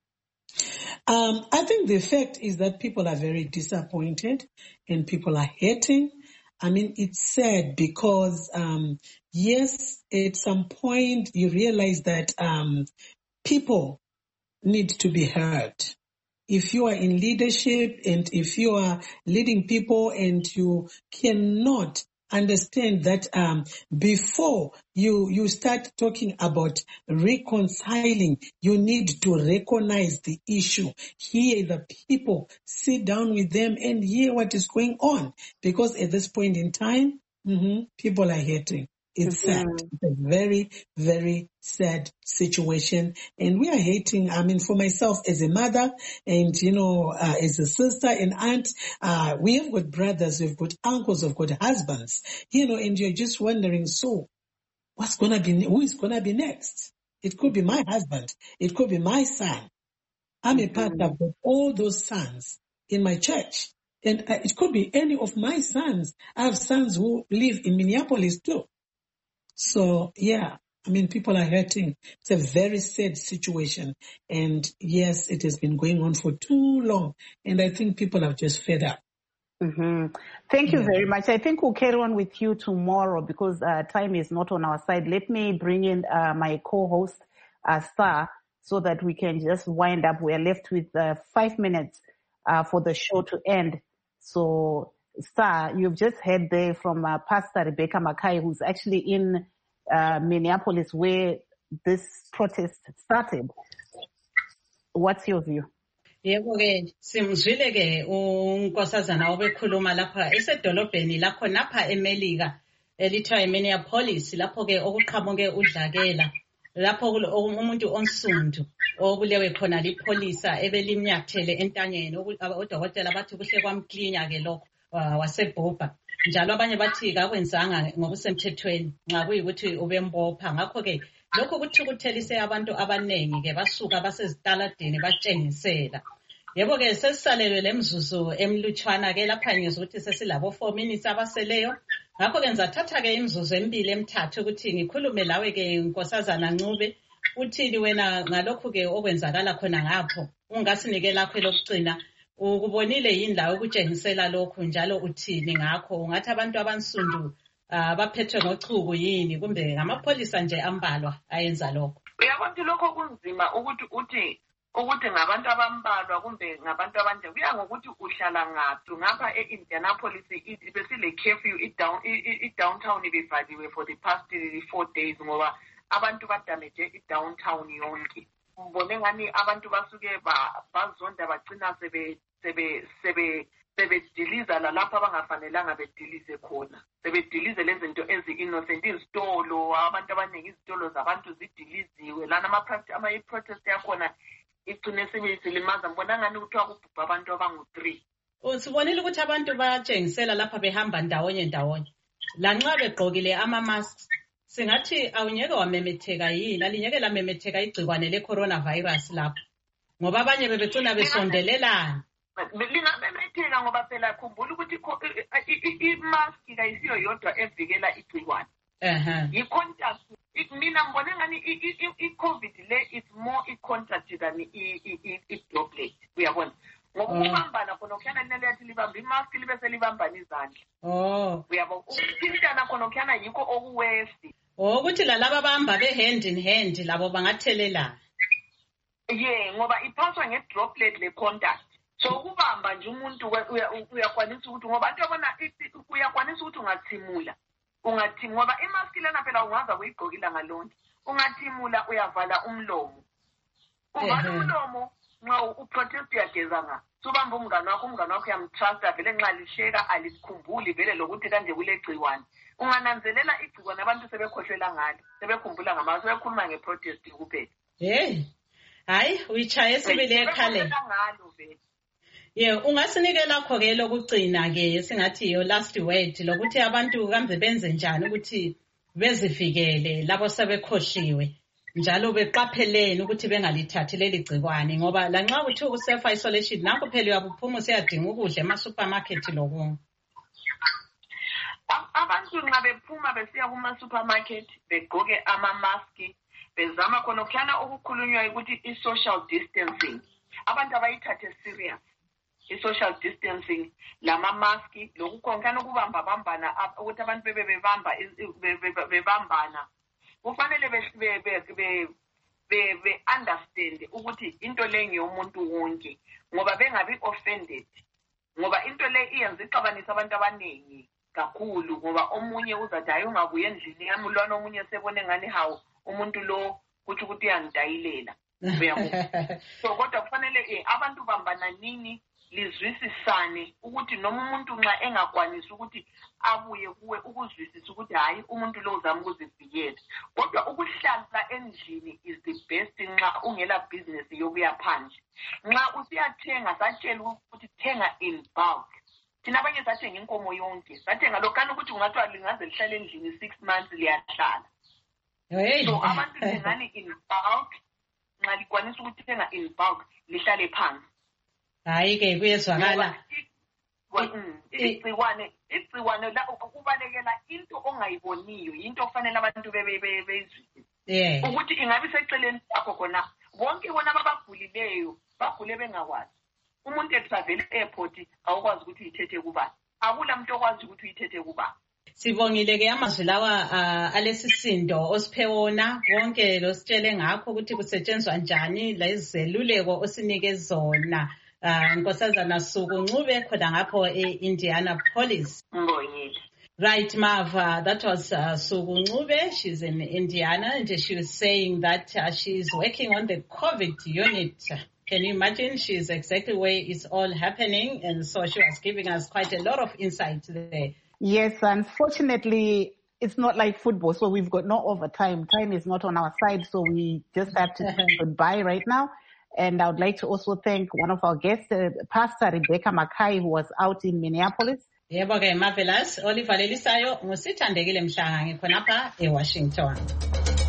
Speaker 5: Um, I think the fact is that people are very disappointed and people are hating. I mean, it's sad because, um, yes, at some point you realize that um, people need to be heard. If you are in leadership and if you are leading people and you cannot understand that um, before you, you start talking about reconciling, you need to recognize the issue. Hear the people, sit down with them and hear what is going on. Because at this point in time, mm-hmm, people are hating. It's mm-hmm. sad. It's a very, very sad situation. And we are hating, I mean, for myself as a mother and, you know, uh, as a sister and aunt, uh, we have got brothers, we've got uncles, we've got husbands, you know, and you're just wondering, so what's going to be, who is going to be next? It could be my husband. It could be my son. I'm mm-hmm. a part of all those sons in my church. And uh, it could be any of my sons. I have sons who live in Minneapolis too. So, yeah, I mean, people are hurting. It's a very sad situation. And yes, it has been going on for too long. And I think people are just fed up.
Speaker 1: Mm-hmm. Thank you yeah. very much. I think we'll carry on with you tomorrow because uh, time is not on our side. Let me bring in uh, my co-host, uh, Star, so that we can just wind up. We are left with uh, five minutes uh, for the show to end. So, Star, you've just heard there from uh, Pastor Rebecca Makai, who's actually in uh, Minneapolis where this protest started. What's your view?
Speaker 3: Yebo ke simzwile ke unkosazana obekhuluma lapha esedolobheni lakho napha eMelika elithiwa eMinneapolis lapho ke okuqhamuke udlakela lapho umuntu onsundu obulewe khona lipholisa ebelimnyathele entanyeni odokotela bathi kuhle kwamklinya ke lokho wasebhubha njalo abanye bathi kakwenzanga ngokusemthethweni nxa kuyikuthi ubembopha ngakho ke lokho kuthukuthelise abantu abanengi ke basuka basezitaladeni batshengisela. Yebo ke sesisalelwe lemzuzu emlutshwana ke lapha ngizwe ukuthi sesilabo four minutes abaseleyo. Ngakho ke ngizathatha ke imzuzu emibili emithathu ukuthi ngikhulume lawe ke Nkosazana Ncube uthini wena ngalokho ke okwenzakala khona ngapho. Ungasinike lakho lokugcina ukubonile yini la ukutshengisela lokho njalo uthini ngakho. Ungathi abantu abansundu abaphethwe ngochuku yini kumbe ngamapholisa nje ambalwa ayenza lokho?
Speaker 4: Uyabona lokho kunzima ukuthi uthi ukuthi ngabantu abambalwa kumbe ngabantu abanje kuya ngokuthi uhlala ngaphi. Ngapha e-Indianapolis besile curfew i-downtown ibivaliwe for the past four days ngoba abantu badameje i-downtown yonke. Ngibone ngani abantu basuke bazonda bagcina sebe sebe sebe sebediliza lalapha abangafanelanga bedilize khona. Sebedilize lezi zinto ezi-innocent, izitolo, abantu abaningi izitolo zabantu zidiliziwe. Lana ama-protest yakhona igcine sebeyisilimaza. Ngibona ngani kuthiwa kubhubha abantu abangu-three.
Speaker 3: Usibonile ukuthi abantu bayatshengisela lapha behamba ndawonye ndawonye. Lanxa begqokile ama-masks, singathi awunyeke wamemetheka yini, alinyeke lamemetheka igcikwane le-coronavirus lapho. Ngoba abanye bebecina besondelelana.
Speaker 4: Lingamemetheka ngoba phela khumbula ukuthi i-mask kayisiyo yodwa evikela igcikwane. I-contact. Mina ngibone ngani i-COVID le is more i-contact than i-droplet. Uyabona? Ngoba ukubambana khona okuyana linele yathi libamba i-mask libe selibambana izandla.
Speaker 3: Oh.
Speaker 4: Uyabona? Ukuthintana khona okuyana yikho okuwesi.
Speaker 3: Oh, ukuthi lalaba abahamba be-hand in hand labo bangathelelana.
Speaker 4: Yeah, ngoba iphaswa nge-droplet le-contact. So ukubamba nje umuntu uyakwanisa ukuthi ngoba abantu yabona uyakwanisa ukuthi ungathimula. Ungathimula ngoba i-mask lena phela ungaza kuyigqokila ngalonke. Ungathimula uyavala umlomo. Uvala umlomo nxa uprotest uyageza nga. Subamba umngane wakho, umngane wakho uyamtrusta vele nxa lisheka alisikhumbuli vele lokuthi kanje kulegciwane. Ungananzelela igciwane abantu sebekhohlela ngalo, sebekhumbula ngamazo, sebekhuluma ngeprotest kuphela.
Speaker 3: Hey. Hayi, uyichaye sibili ekhale. Yeah, ungasinikela kho ke lokugcina ke singathi yo last word lokuthi abantu kambe benze njani ukuthi bezivikele labo sebekhohliwe njalo beqapheleni ukuthi bengalithathi leli gcikwane ngoba lanxa uthi uself isolation nakho phela uyabuphuma usiyadinga ukudla ema-supermarket lokunye.
Speaker 4: Abantu nxa bephuma besiya kuma-supermarket begqoke ama-maski bezama khona okuyana okukhulunywa ukuthi i-social distancing abantu abayithathe serious. I-social distancing lama-maski lokukhonkana ukubamba bambana ukuthi abantu bebe bebamba bebambana kufanele be understand ukuthi into le ngeyomuntu wonke ngoba bengabi offended ngoba into le iyenza ixabanisa abantu abaningi kakhulu ngoba omunye uzathi hayi ungabuye endlini yami lwana omunye sebone ngani hawu umuntu lo kuthi ukuthi uyangidayilela. So kodwa kufanele abantu bambana nini lizwisisane ukuthi noma umuntu nxa engakwanisi ukuthi abuye kuwe ukuzwisisa ukuthi hayi umuntu lo uzama ukuzivikela kodwa ukuhlala endlini is the best nxa ungela business yokuya phandle. Nxa usiyathenga satshela ukuthi thenga in bulk. Thina abanye sathenga inkomo yonke sathenga lokana ukuthi ungathiwa lingaze lihlale endlini six months liyahlala. So abantu thengani in bulk nxa likwanisa ukuthi thenga in bulk lihlale phansi.
Speaker 3: Hayi ke kuyezwakala.
Speaker 4: Igciwane igciwane la ukubalekela into ongayiboniyo into ofanele abantu bezizwe.
Speaker 3: Yeah.
Speaker 4: Ukuthi ingabe seceleni akho khona bonke bona abagulileyo bagule bengakwazi. Umuntu etravel airport awukwazi ukuthi uyithethe kubani. Akula umuntu okwazi ukuthi uyithethe kubani.
Speaker 3: Sibongile ke amazwi lawa alesisindo osiphe wona konke lositshele ngakho ukuthi kusetshenzwa njani lezeluleko osinike zona. Nkosazana Suku Ncube khona ngapho e-Indianapolis.
Speaker 4: Ngibongile.
Speaker 3: Right, Mav, uh, that was uh, Suku Ncube. She's in Indiana and she was saying that uh, she's working on the COVID unit. Can you imagine? She's exactly where it's all happening. And so she was giving us quite a lot of insight there.
Speaker 1: Yes, unfortunately, it's not like football. So we've got no overtime. Time is not on our side. So we just have to say goodbye right now. And I would like to also thank one of our guests, uh, Pastor Rebecca Mackay, who was out in Minneapolis.
Speaker 3: Yebo ke marvelous. Oliver Lelisayo ngusithandekile mhlanga ngikhonapha eWashington.